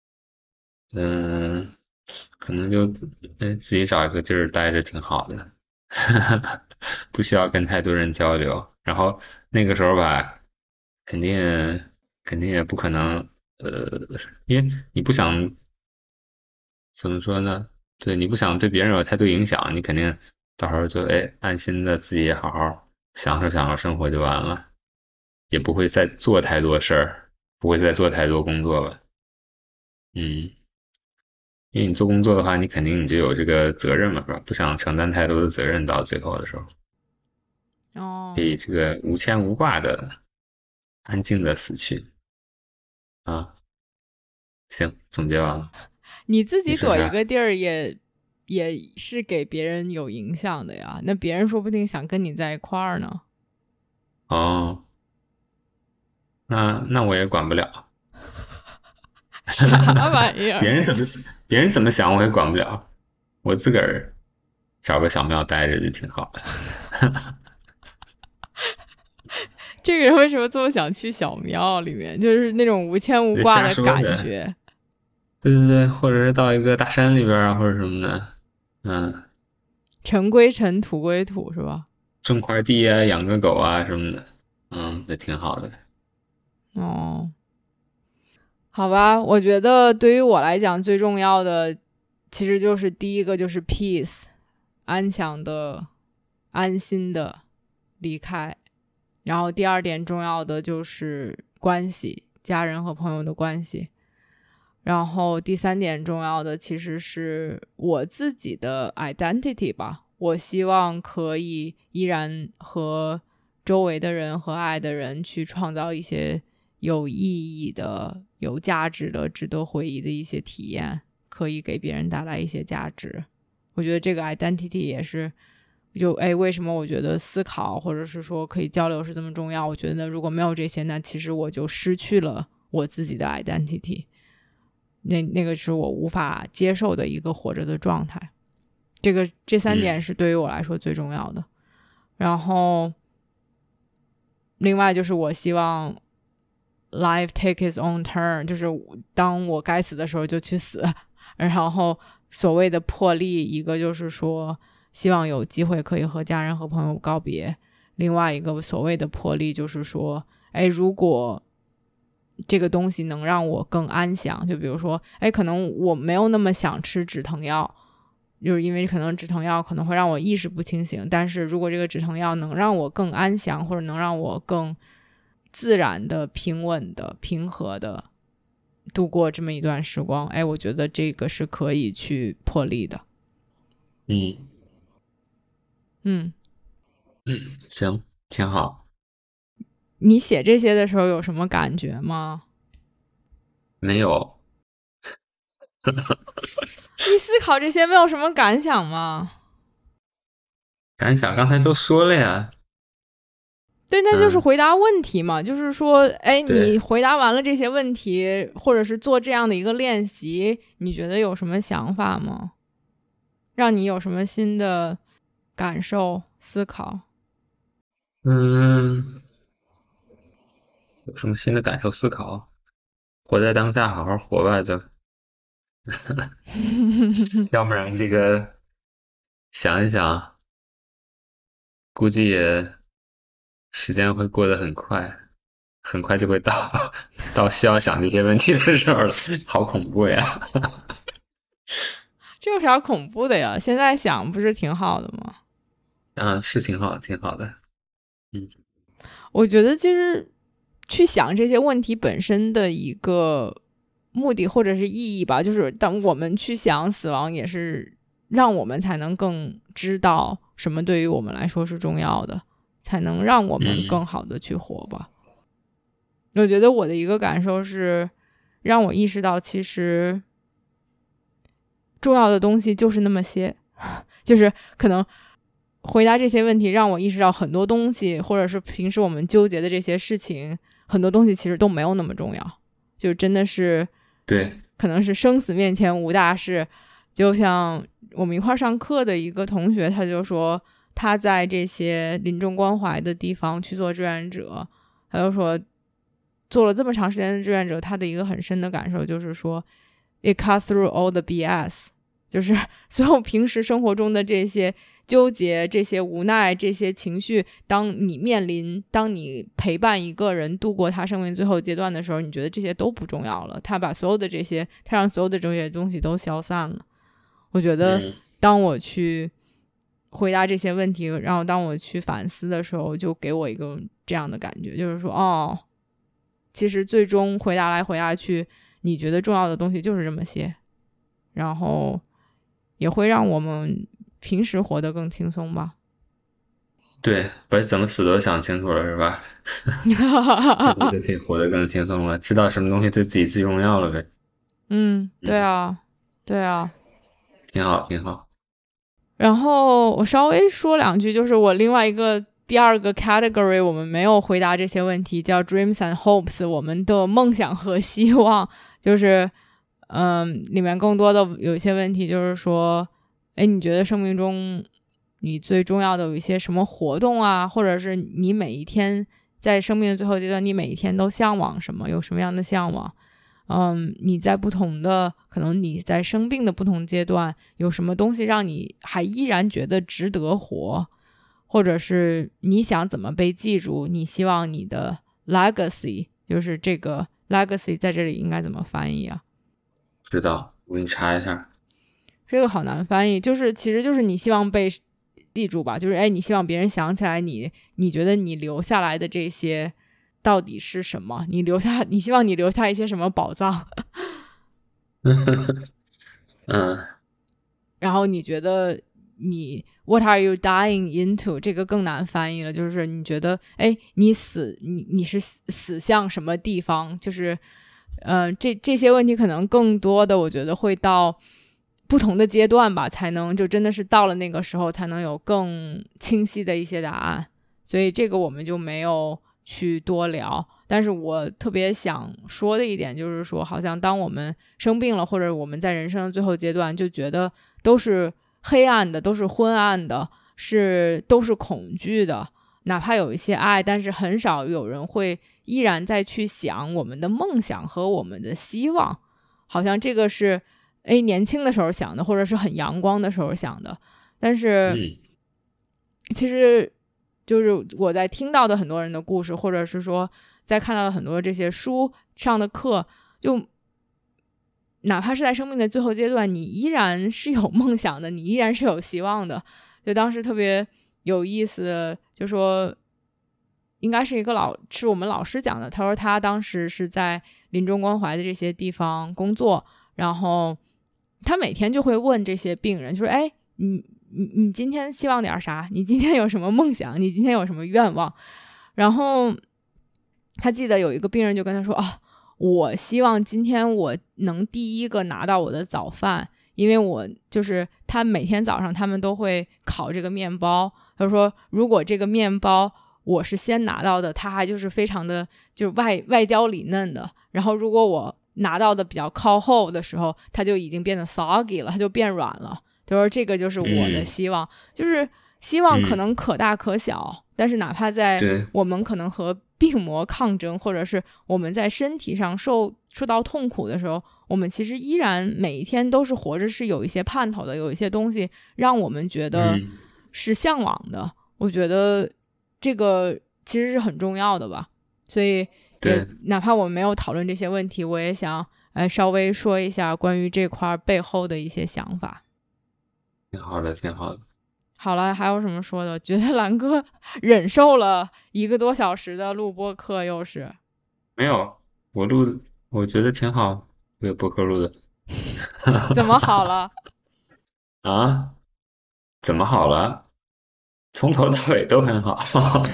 可能就自己找一个地儿待着挺好的，不需要跟太多人交流。然后那个时候吧，肯定肯定也不可能，因为你不想怎么说呢？对，你不想对别人有太多影响，你肯定到时候就安心的自己好好享受享受生活就完了，也不会再做太多事儿，不会再做太多工作吧。因因为你做工作的话，你肯定你就有这个责任嘛，是吧？不想承担太多的责任，到最后的时候，可以这个无牵无挂的、安静的死去啊。行，总结完了。 你自己躲一你说啥？ 个地儿也是给别人有影响的呀，那别人说不定想跟你在一块儿呢。 哦，那我也管不了。 啥玩意儿？ 别人怎么别人怎么想，我也管不了。我自个儿找个小庙待着就挺好的。 这个人为什么这么想去小庙里面？就是那种无牵无挂瞎的说的。 感觉。 对对对，或者是到一个大山里边啊，或者什么的。嗯， 尘归尘，土归土，是吧？ 种块地啊，养个狗啊什么的。也挺好的。 哦，好吧，我觉得对于我来讲，最重要的其实就是第一个就是 peace， 安详的、安心的离开。然后第二点重要的就是关系，家人和朋友的关系。然后第三点重要的其实是我自己的 identity 吧，我希望可以依然和周围的人和爱的人去创造一些有意义的、有价值的、值得回忆的一些体验，可以给别人带来一些价值。我觉得这个 identity 也是为什么我觉得思考或者是说可以交流是这么重要。我觉得如果没有这些，那其实我就失去了我自己的 identity，那个是我无法接受的一个活着的状态。这三点是对于我来说最重要的。然后另外就是我希望 life take its own turn， 就是当我该死的时候就去死。然后所谓的破例，一个就是说希望有机会可以和家人和朋友告别，另外一个所谓的破例就是说如果这个东西能让我更安详，就比如说可能我没有那么想吃止疼药，就是因为可能止疼药可能会让我意识不清醒，但是如果这个止疼药能让我更安详，或者能让我更自然的、平稳的、平和的度过这么一段时光，我觉得这个是可以去破例的。 行，挺好。 你写这些的时候有什么感觉吗？ 没有。 你思考这些没有什么感想吗？ 感想刚才都说了呀。 对，那就是回答问题嘛，就是说你对。 回答完了这些问题，或者是做这样的一个练习，你觉得有什么想法吗？让你有什么新的感受、思考？ 有什么新的感受、思考？活在当下，好好活吧，就。要不然这个想一想，估计也时间会过得很快，很快就会到到需要想这些问题的时候了，好恐怖呀！ 这有啥恐怖的呀？现在想不是挺好的吗？ 是挺好，挺好的。 我觉得其实去想这些问题本身的一个目的或者是意义吧，就是当我们去想死亡，也是让我们才能更知道什么对于我们来说是重要的，才能让我们更好的去活吧。我觉得我的一个感受是让我意识到其实重要的东西就是那么些，就是可能回答这些问题让我意识到很多东西，或者是平时我们纠结的这些事情，很多东西其实都没有那么重要，就真的是对， 可能是生死面前无大事。就像我们一块上课的一个同学，他就说他在这些临终关怀的地方去做志愿者，他就说做了这么长时间的志愿者，他的一个很深的感受就是说 it cuts through all the BS， 就是所有平时生活中的这些纠结、这些无奈、这些情绪，当你陪伴一个人度过他生命最后阶段的时候，你觉得这些都不重要了，他让所有的这些东西都消散了。我觉得当我去回答这些问题，然后当我去反思的时候，就给我一个这样的感觉，就是说其实最终回答来回答去，你觉得重要的东西就是这么些， 然后也会让我们平时活得更轻松吧。 对，把怎么死都想清楚了是吧？这不就可以活得更轻松了？知道什么东西对自己最重要了呗。 对啊，对啊。 挺好，挺好。 然后我稍微说两句，就是我另外一个第二个 category 我们没有回答这些问题，叫 dreams and hopes， 我们的梦想和希望。就是里面更多的有一些问题就是说，你觉得生命中你最重要的有一些什么活动啊，或者是你每一天在生命的最后阶段，你每一天都向往什么，有什么样的向往？你在不同的，可能你在生病的不同阶段，有什么东西让你还依然觉得值得活，或者是你想怎么被记住？你希望你的 legacy， 就是这个 legacy 在这里应该怎么翻译啊？ 不知道，我给你查一下。 这个好难翻译，其实就是你希望被记住吧，就是你希望別人想起来你觉得你留下来的这些到底是什么？你希望你留下一些什么宝藏？然后你觉得你 What are you dying into？ 这个更难翻译了，就是你觉得你是死向什么地方？就是这些问题可能更多的我觉得会到不同的阶段吧，才能就真的是到了那个时候才能有更清晰的一些答案。所以这个我们就没有去多聊。但是我特别想说的一点就是说，好像当我们生病了，或者我们在人生的最后阶段就觉得都是黑暗的，都是昏暗的，都是恐惧的，哪怕有一些爱，但是很少有人会依然再去想我们的梦想和我们的希望。好像这个是年轻的时候想的，或者是很阳光的时候想的。但是其实就是我在听到的很多人的故事，或者是说在看到的很多这些书上的课，就哪怕是在生命的最后阶段，你依然是有梦想的，你依然是有希望的。就当时特别有意思，就说应该是是我们老师讲的，他说他当时是在临终关怀的这些地方工作，然后他每天就会问这些病人，就是你今天希望点啥？你今天有什么梦想？你今天有什么愿望？然后他记得有一个病人就跟他说我希望今天我能第一个拿到我的早饭，因为我就是他每天早上他们都会烤这个面包。他说如果这个面包我是先拿到的，它还就是非常的就是外焦里嫩的，然后如果我拿到的比较靠后的时候，它就已经变得 soggy 了，它就变软了。他说这个就是我的希望，就是希望可能可大可小，但是哪怕在我们可能和病魔抗争，或者是我们在身体上受到痛苦的时候，我们其实依然每一天都是活着，是有一些盼头的，有一些东西让我们觉得是向往的。我觉得这个其实是很重要的吧。所以哪怕我们没有讨论这些问题，我也想稍微说一下关于这块背后的一些想法。 挺好的，挺好的。 好了，还有什么说的？觉得蓝哥忍受了1个多小时的录播课，又是没有，我觉得挺好，这个播客录的。 怎么好了？ 啊？怎么好了？从头到尾都很好。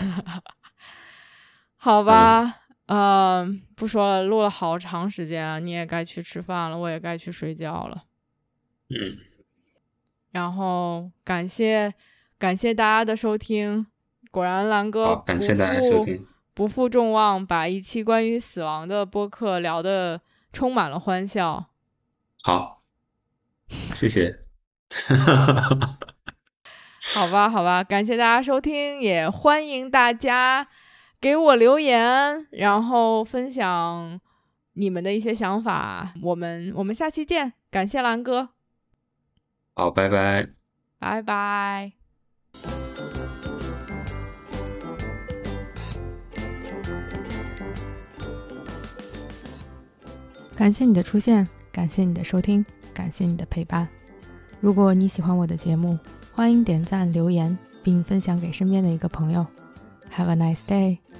好吧，不说了，录了好长时间啊，你也该去吃饭了，我也该去睡觉了。然后感谢大家的收听，果然蓝哥感谢大家收听， 不负众望，把一期关于死亡的播客聊得充满了欢笑。 好，谢谢。 好吧，感谢大家收听，也欢迎大家给我留言，然后分享你们的一些想法。我们下期见，感谢蓝哥。 好，拜拜。 拜拜。感谢你的出现，感谢你的收听，感谢你的陪伴。如果你喜欢我的节目，欢迎点赞留言并分享给身边的一个朋友。Have a nice day.